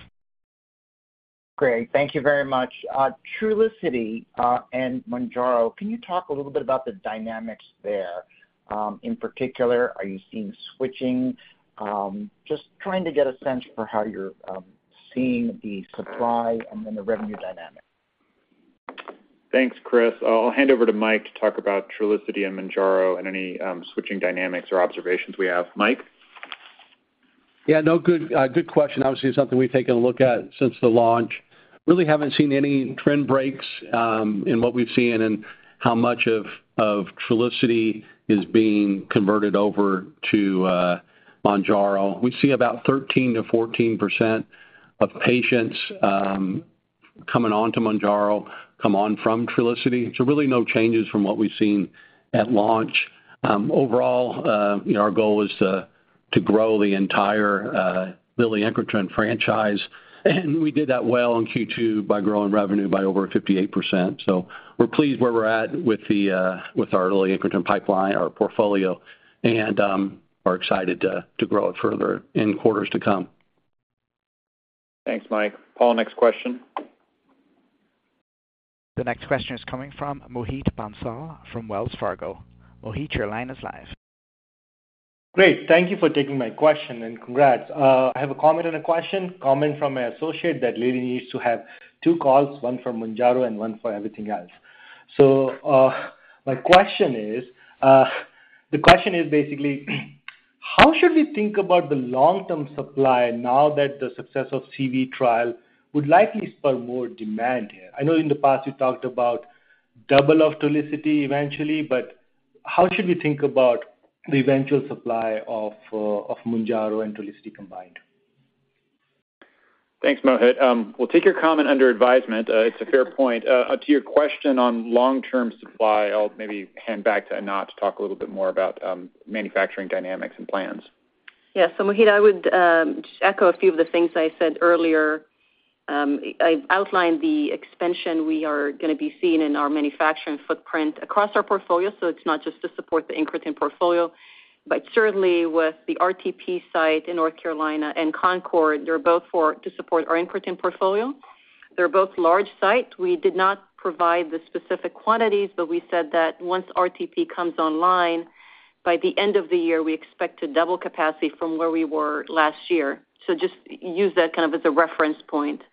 Q: Great. Thank you very much. Trulicity and Mounjaro, can you talk a little bit about the dynamics there? In particular, are you seeing switching? Just trying to get a sense for how you're seeing the supply and then the revenue dynamic.
B: Thanks, Chris. I'll hand over to Mike to talk about Trulicity and Mounjaro and any switching dynamics or observations we have. Mike?
G: Yeah, no, good question. Obviously, it's something we've taken a look at since the launch. Really haven't seen any trend breaks in what we've seen and how much of Trulicity is being converted over to Mounjaro. We see about 13 to 14% of patients coming on to Mounjaro come on from Trulicity. So really no changes from what we've seen at launch. Overall, our goal is to grow the entire Lilly incretin franchise, and we did that well in Q2 by growing revenue by over 58%. So we're pleased where we're at with our Lilly incretin pipeline, our portfolio, and are excited to grow it further in quarters to come.
B: Thanks, Mike. Paul, next question.
A: The next question is coming from Mohit Bansal from Wells Fargo. Mohit, your line is live.
R: Great. Thank you for taking my question, and congrats. I have a comment and a question. Comment from my associate that Lilly needs to have 2 calls, one for Mounjaro and one for everything else. So my question is, basically, how should we think about the long-term supply now that the success of CV trial would likely spur more demand here. I know in the past you talked about double of Trulicity eventually, but how should we think about the eventual supply of Mounjaro and Trulicity combined?
B: Thanks, Mohit. We'll take your comment under advisement. It's a fair point. To your question on long-term supply, I'll maybe hand back to Anat to talk a little bit more about manufacturing dynamics and plans.
D: Yeah, so Mohit, I would just echo a few of the things I said earlier. I outlined the expansion we are going to be seeing in our manufacturing footprint across our portfolio, so it's not just to support the incretin portfolio, but certainly with the RTP site in North Carolina and Concord, they're both to support our incretin portfolio. They're both large sites. We did not provide the specific quantities, but we said that once RTP comes online, by the end of the year, we expect to double capacity from where we were last year. So just use that kind of as a reference point.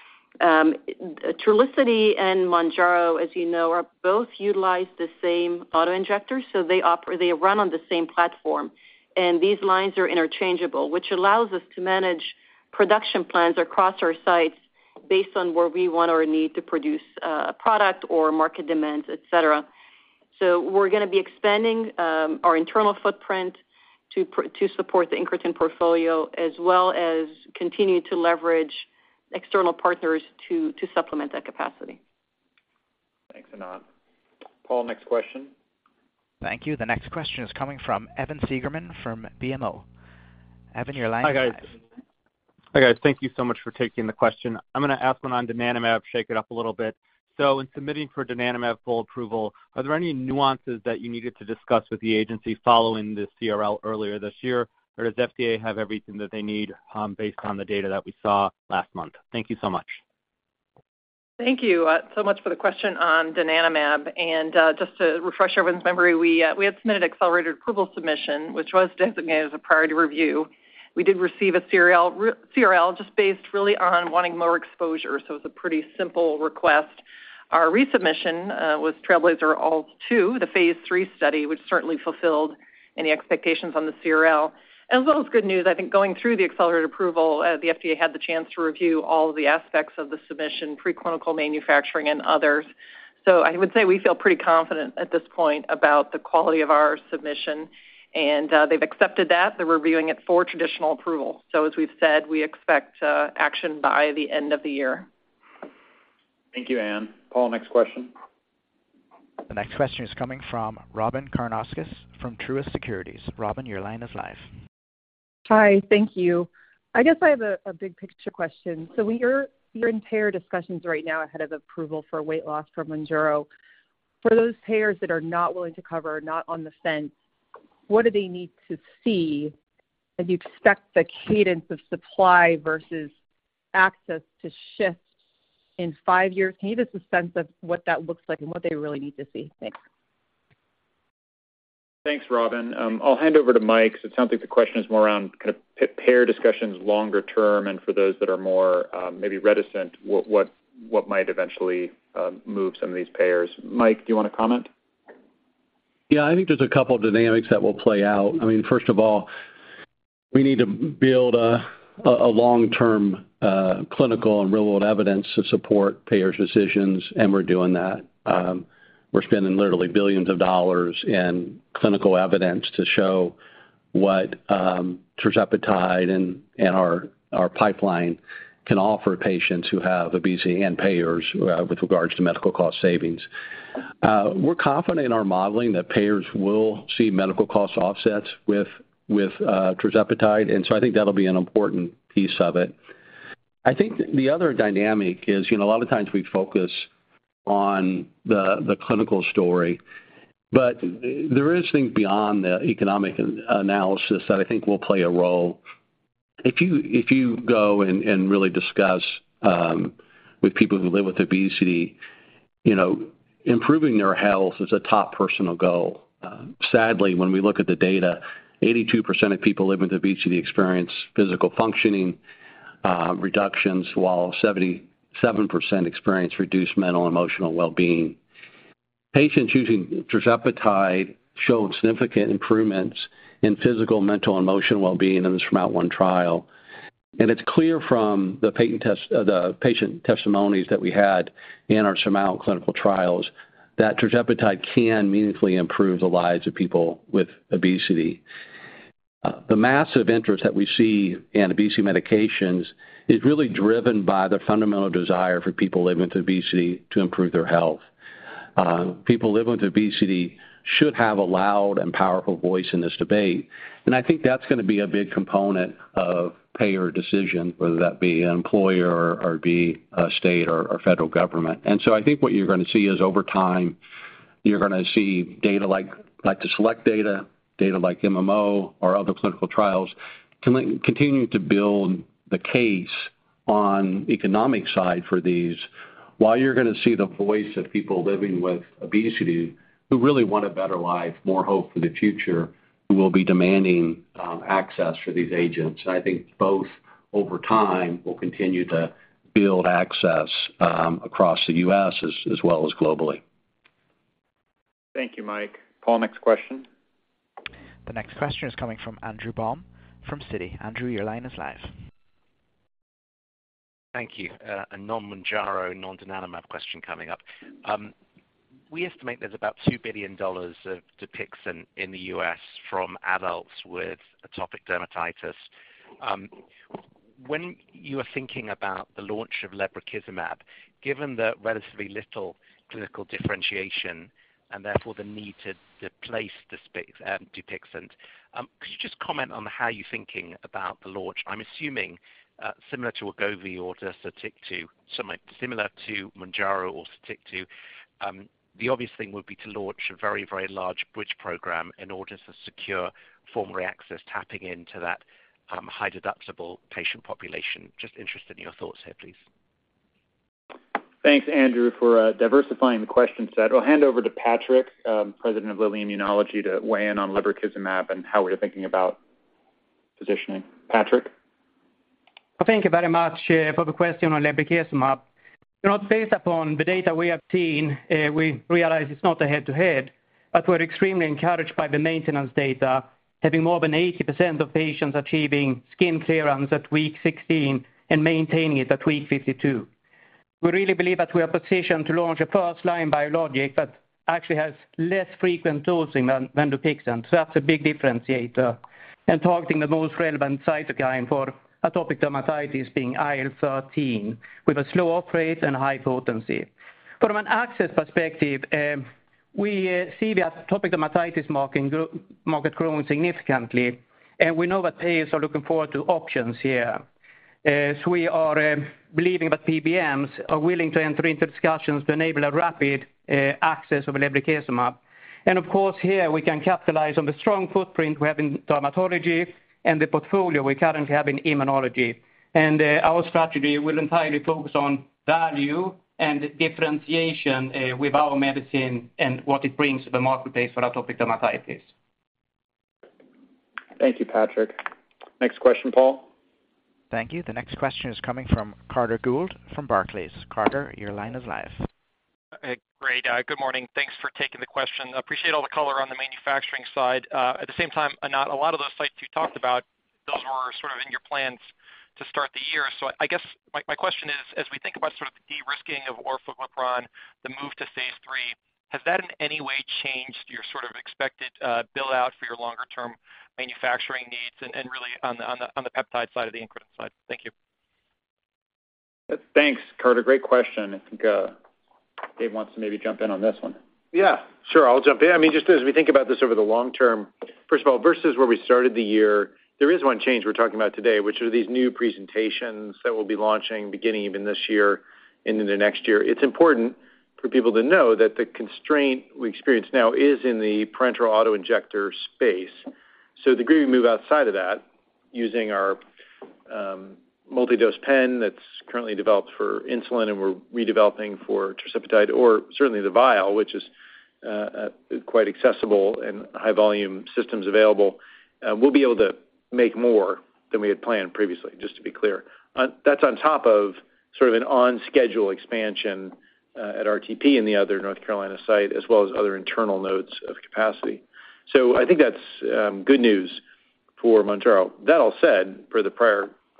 D: Trulicity and Mounjaro, as you know, are both utilize the same auto-injector, so they run on the same platform, and these lines are interchangeable, which allows us to manage production plans across our sites based on where we want or need to produce a product or market demands, et cetera. So we're going to be expanding our internal footprint to support the incretin portfolio, as well as continue to leverage external partners to supplement that capacity.
B: Thanks, Anat. Paul, next question.
A: Thank you. The next question is coming from Evan Seigerman from BMO. Evan, your line
S: Hi,
A: is
S: guys.
A: live.
S: Hi, guys. Thank you so much for taking the question. I'm going to ask one on donanemab, shake it up a little bit. So in submitting for donanemab full approval, are there any nuances that you needed to discuss with the agency following the CRL earlier this year? Or does FDA have everything that they need based on the data that we saw last month? Thank you so much.
T: Thank you so much for the question on donanemab. And just to refresh everyone's memory, we had submitted accelerated approval submission, which was designated as a priority review. We did receive a CRL just based really on wanting more exposure, so it's a pretty simple request. Our resubmission was Trailblazer-ALZ 2, the phase 3 study, which certainly fulfilled any expectations on the CRL. As well as good news, I think going through the accelerated approval, the FDA had the chance to review all of the aspects of the submission, preclinical manufacturing and others. So I would say we feel pretty confident at this point about the quality of our submission, and they've accepted that. They're reviewing it for traditional approval. So as we've said, we expect action by the end of the year.
B: Thank you, Anne. Paul, next question.
A: The next question is coming from Robyn Karnauskas from Truist Securities. Robyn, your line is live.
U: Hi, thank you. I guess I have a big picture question. So when you're in payer discussions right now ahead of approval for weight loss for Mounjaro, for those payers that are not willing to cover, not on the fence, what do they need to see? And you expect the cadence of supply versus access to shift in 5 years? Can you give us a sense of what that looks like and what they really need to see? Thanks.
B: Thanks, Robyn. I'll hand over to Mike. So it sounds like the question is more around kind of payer discussions longer term, and for those that are more maybe reticent, what might eventually move some of these payers. Mike, do you want to comment?
G: Yeah, I think there's a couple of dynamics that will play out. I mean, first of all, we need to build a long-term clinical and real-world evidence to support payers' decisions, and we're doing that. We're spending literally billions of dollars in clinical evidence to show what tirzepatide and our pipeline can offer patients who have obesity and payers with regards to medical cost savings. We're confident in our modeling that payers will see medical cost offsets with tirzepatide, and so I think that'll be an important piece of it. I think the other dynamic is, a lot of times we focus on the clinical story, but there is things beyond the economic analysis that I think will play a role. If you go and really discuss with people who live with obesity, improving their health is a top personal goal. Sadly, when we look at the data, 82% of people living with obesity experience physical functioning reductions, while 77% experience reduced mental and emotional well-being. Patients using tirzepatide showed significant improvements in physical, mental, and emotional well-being in the SURMOUNT-1 trial. And it's clear from the patient testimonies that we had in our SURMOUNT clinical trials that tirzepatide can meaningfully improve the lives of people with obesity. The massive interest that we see in obesity medications is really driven by the fundamental desire for people living with obesity to improve their health. People living with obesity should have a loud and powerful voice in this debate. And I think that's going to be a big component of payer decision, whether that be an employer or be a state or federal government. And so I think what you're going to see is over time, you're going to see data like the SELECT data like MMO or other clinical trials continue to build the case on the economic side for these, while you're going to see the voice of people living with obesity who really want a better life, more hope for the future, who will be demanding access for these agents. And I think both over time will continue to build access across the U.S. as well as globally.
B: Thank you, Mike. Paul, next question.
A: The next question is coming from Andrew Baum from Citi. Andrew, your line is live.
C: Thank you. A non-Mounjaro, non-donanemab question coming up. We estimate there's about $2 billion of Dupixent in the U.S. from adults with atopic dermatitis. When you are thinking about the launch of lebrikizumab, given the relatively little clinical differentiation and therefore the need to displace Dupixent, could you just comment on how you're thinking about the launch? I'm assuming similar to Wegovy or Sotyktu, similar to Mounjaro or Sotyktu, the obvious thing would be to launch a very, very large bridge program in order to secure formulary access, tapping into that high deductible patient population. Just interested in your thoughts here, please.
B: Thanks, Andrew, for diversifying the question set. I'll hand over to Patrick, President of Lilly Immunology, to weigh in on lebrikizumab and how we're thinking about positioning. Patrick?
V: Well, thank you very much for the question on lebrikizumab. Based upon the data we have seen, we realize it's not a head-to-head, but we're extremely encouraged by the maintenance data, having more than 80% of patients achieving skin clearance at week 16 and maintaining it at week 52. We really believe that we are positioned to launch a first-line biologic that actually has less frequent dosing than Dupixent. So that's a big differentiator. And targeting the most relevant cytokine for atopic dermatitis being IL-13 with a slow off rate and high potency. From an access perspective, we see the atopic dermatitis market growing significantly, and we know that payers are looking forward to options here. So we are believing that PBMs are willing to enter into discussions to enable a rapid access of lebrikizumab. And of course, here we can capitalize on the strong footprint we have in dermatology and the portfolio we currently have in immunology. And our strategy will entirely focus on value and differentiation with our medicine and what it brings to the marketplace for atopic dermatitis.
B: Thank you, Patrick. Next question, Paul.
A: Thank you. The next question is coming from Carter Gould from Barclays. Carter, your line is live.
W: Great. Good morning. Thanks for taking the question. Appreciate all the color on the manufacturing side. At the same time, Anat, a lot of those sites you talked about, those were sort of in your plans to start the year. So I guess my question is, as we think about sort of the de-risking of orforglipron, the move to phase 3, has that in any way changed your sort of expected build out for your longer term manufacturing needs and really on the peptide side of the incretin side? Thank you.
B: Thanks, Carter. Great question. I think Dave wants to maybe jump in on this one.
E: Yeah, sure. I'll jump in. I mean, just as we think about this over the long term, first of all, versus where we started the year, there is one change we're talking about today, which are these new presentations that we'll be launching beginning even this year and into next year. It's important for people to know that the constraint we experience now is in the parenteral auto-injector space. So the degree we move outside of that, using our multi-dose pen that's currently developed for insulin and we're redeveloping for tirzepatide, or certainly the vial, which is quite accessible and high volume systems available, we'll be able to make more than we had planned previously, just to be clear. That's on top of sort of an on-schedule expansion at RTP in the other North Carolina site, as well as other internal nodes of capacity. So I think that's good news for Mounjaro. That all said, for the prior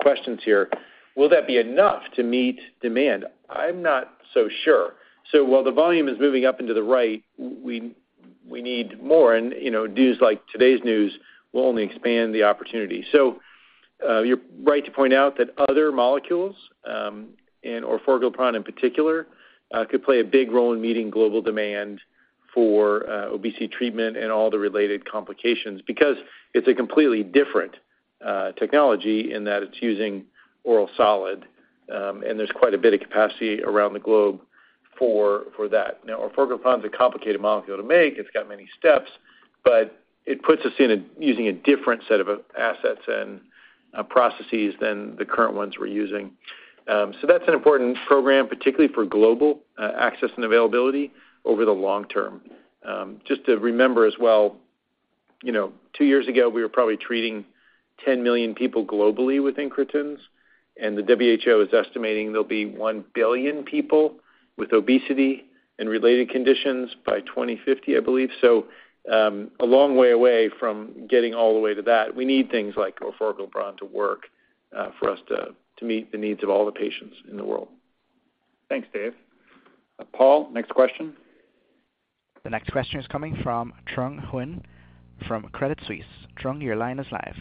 F: questions here. Will that be enough to meet demand? I'm not so sure. So while the volume is moving up into the right, we need more. And, news like today's news will only expand the opportunity. So you're right to point out that other molecules, and orforglipron in particular, could play a big role in meeting global demand for obesity treatment and all the related complications, because it's a completely different technology in that it's using oral solid, and there's quite a bit of capacity around the globe for that. Now, orforglipron is a complicated molecule to make. It's got many steps, but it puts us in using a different set of assets and processes than the current ones we're using. So that's an important program, particularly for global access and availability over the long term. Just to remember as well, 2 years ago we were probably treating 10 million people globally with incretins, and the WHO is estimating there'll be 1 billion people with obesity and related conditions by 2050, I believe. So a long way away from getting all the way to that. We need things like orforglipron to work for us to meet the needs of all the patients in the world.
B: Thanks, Dave. Paul, next question.
A: The next question is coming from Trung Huynh from Credit Suisse. Trung, your line is live.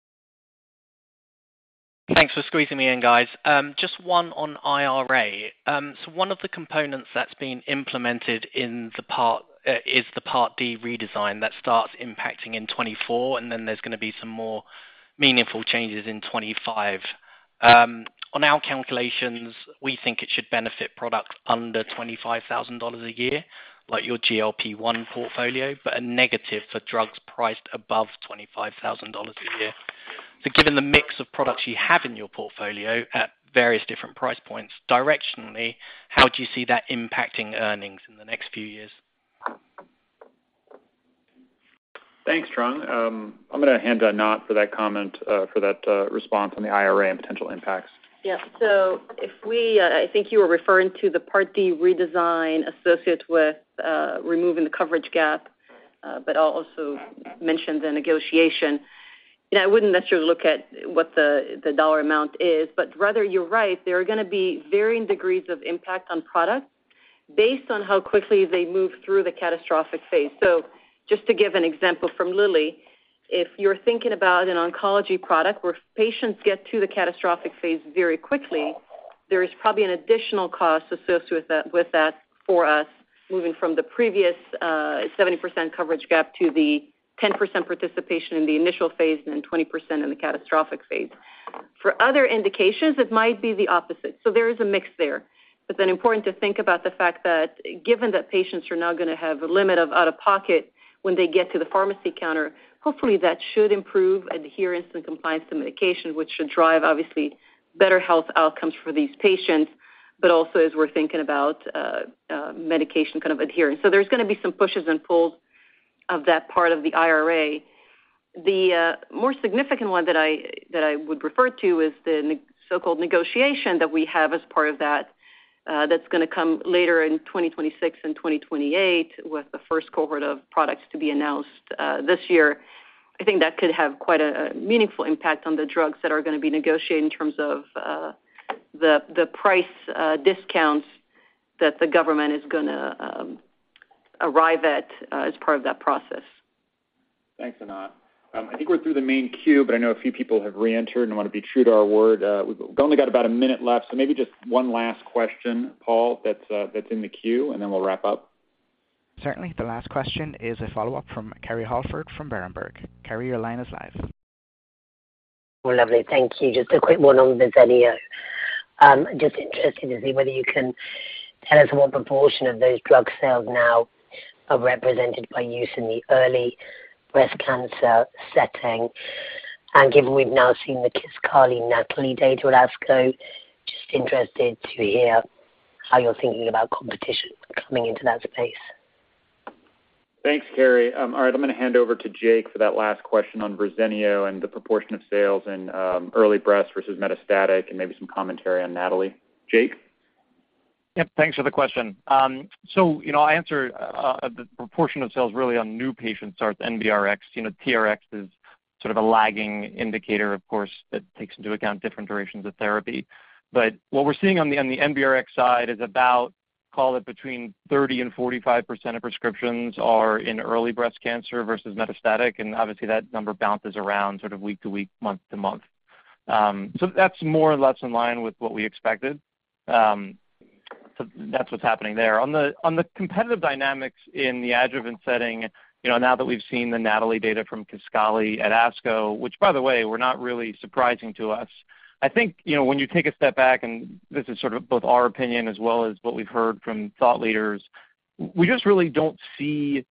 H: Thanks for squeezing me in, guys. Just one on IRA. So one of the components that's been implemented in the Part is the Part D redesign that starts impacting in 24, and then there's going to be some more meaningful changes in 25. On our calculations, we think it should benefit products under $25,000 a year, like your GLP-1 portfolio, but a negative for drugs priced above $25,000 a year. So given the mix of products you have in your portfolio at various different price points, directionally, how do you see that impacting earnings in the next few years?
B: Thanks, Trung. I'm going to hand to Anat for that comment, for that response on the IRA and potential impacts.
D: Yeah. So I think you were referring to the Part D redesign associated with removing the coverage gap, but I'll also mention the negotiation. I wouldn't necessarily look at what the dollar amount is, but rather you're right, there are going to be varying degrees of impact on products based on how quickly they move through the catastrophic phase. So just to give an example from Lilly, if you're thinking about an oncology product where patients get to the catastrophic phase very quickly, there is probably an additional cost associated with that for us, moving from the previous 70% coverage gap to the 10% participation in the initial phase and then 20% in the catastrophic phase. For other indications, it might be the opposite. So there is a mix there. But then important to think about the fact that given that patients are now going to have a limit of out-of-pocket when they get to the pharmacy counter, hopefully that should improve adherence and compliance to medication, which should drive, obviously, better health outcomes for these patients, but also as we're thinking about medication kind of adherence. So there's going to be some pushes and pulls of that part of the IRA. The more significant one that I would refer to is the so-called negotiation that we have as part of that. That's going to come later in 2026 and 2028 with the first cohort of products to be announced this year. I think that could have quite a meaningful impact on the drugs that are going to be negotiated in terms of the price discounts that the government is going to arrive at as part of that process.
B: Thanks, Anat. I think we're through the main queue, but I know a few people have re-entered and want to be true to our word. We've only got about a minute left, so maybe just one last question, Paul, that's in the queue, and then we'll wrap up.
A: Certainly. The last question is a follow-up from Kerry Holford from Berenberg. Kerry, your line is live.
J: Well, lovely. Thank you. Just a quick one on Verzenio. Just interested to see whether you can tell us what proportion of those drug sales now are represented by use in the early breast cancer setting. And given we've now seen the Kisqali-NATALEE data at ASCO, just interested to hear how you're thinking about competition coming into that space.
B: Thanks, Kerry. All right, I'm going to hand over to Jake for that last question on Verzenio and the proportion of sales in early breast versus metastatic, and maybe some commentary on NATALEE. Jake?
I: Yep, thanks for the question. So, I answer the proportion of sales really on new patient starts, NBRX. TRX is sort of a lagging indicator, of course, that takes into account different durations of therapy. But what we're seeing on the NBRx side is about, call it between 30 and 45% of prescriptions are in early breast cancer versus metastatic, and obviously that number bounces around sort of week to week, month to month. So that's more or less in line with what we expected. So that's what's happening there. On the competitive dynamics in the adjuvant setting, now that we've seen the NATALEE data from Kisqali at ASCO, which, by the way, were not really surprising to us, I think, when you take a step back, and this is sort of both our opinion as well as what we've heard from thought leaders, we just really don't see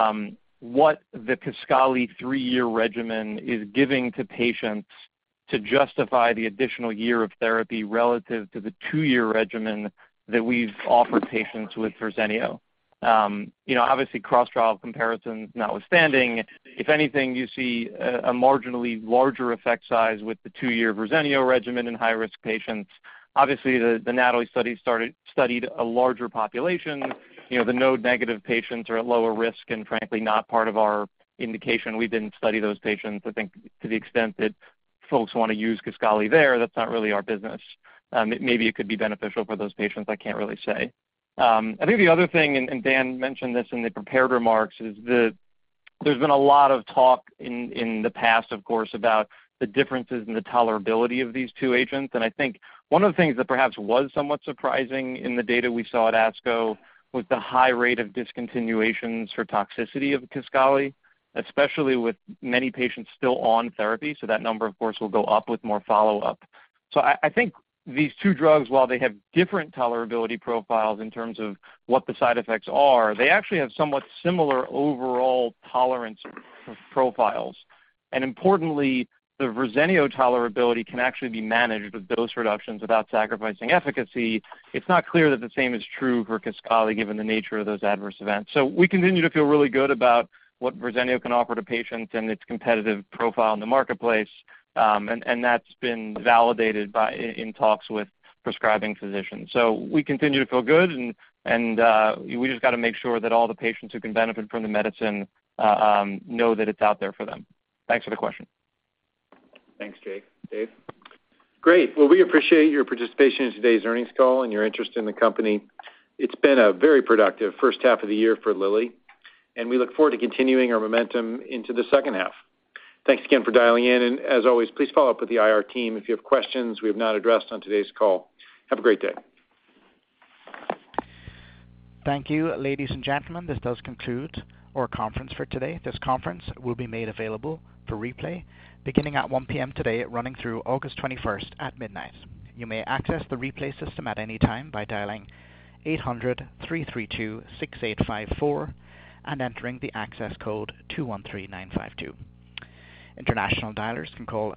I: what the Kisqali 3-year regimen is giving to patients to justify the additional year of therapy relative to the 2-year regimen that we've offered patients with Verzenio. Obviously cross-trial comparisons notwithstanding, if anything, you see a marginally larger effect size with the 2-year Verzenio regimen in high-risk patients. Obviously, the NATALEE study studied a larger population. The node-negative patients are at lower risk and, frankly, not part of our indication. We didn't study those patients. I think to the extent that folks want to use Kisqali there, that's not really our business. Maybe it could be beneficial for those patients. I can't really say. I think the other thing, and Dan mentioned this in the prepared remarks, is there's been a lot of talk in the past, of course, about the differences in the tolerability of these two agents. And I think one of the things that perhaps was somewhat surprising in the data we saw at ASCO was the high rate of discontinuations for toxicity of Kisqali, especially with many patients still on therapy. So that number, of course, will go up with more follow-up. So I think these two drugs, while they have different tolerability profiles in terms of what the side effects are, they actually have somewhat similar overall tolerance profiles. And importantly, the Verzenio tolerability can actually be managed with dose reductions without sacrificing efficacy. It's not clear that the same is true for Kisqali given the nature of those adverse events. So we continue to feel really good about what Verzenio can offer to patients and its competitive profile in the marketplace. And that's been validated in talks with prescribing physicians. So we continue to feel good, and we just got to make sure that all the patients who can benefit from the medicine know that it's out there for them. Thanks for the question.
F: Thanks, Jake. Dave? Great. Well, we appreciate your participation in today's earnings call and your interest in the company. It's been a very productive first half of the year for Lilly, and we look forward to continuing our momentum into the second half. Thanks again for dialing in, and as always, please follow up with the IR team if you have questions we have not addressed on today's call. Have a great day.
A: Thank you, ladies and gentlemen. This does conclude our conference for today. This conference will be made available for replay beginning at 1 p.m. today, running through August 21st at midnight. You may access the replay system at any time by dialing 800-332-6854 and entering the access code 213952. International dialers can call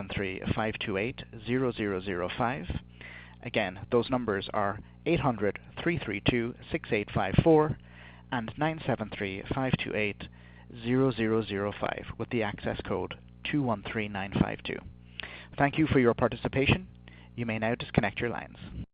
A: 973-528-0005. Again, those numbers are 800-332-6854 and 973-528-0005 with the access code 213952. Thank you for your participation. You may now disconnect your lines.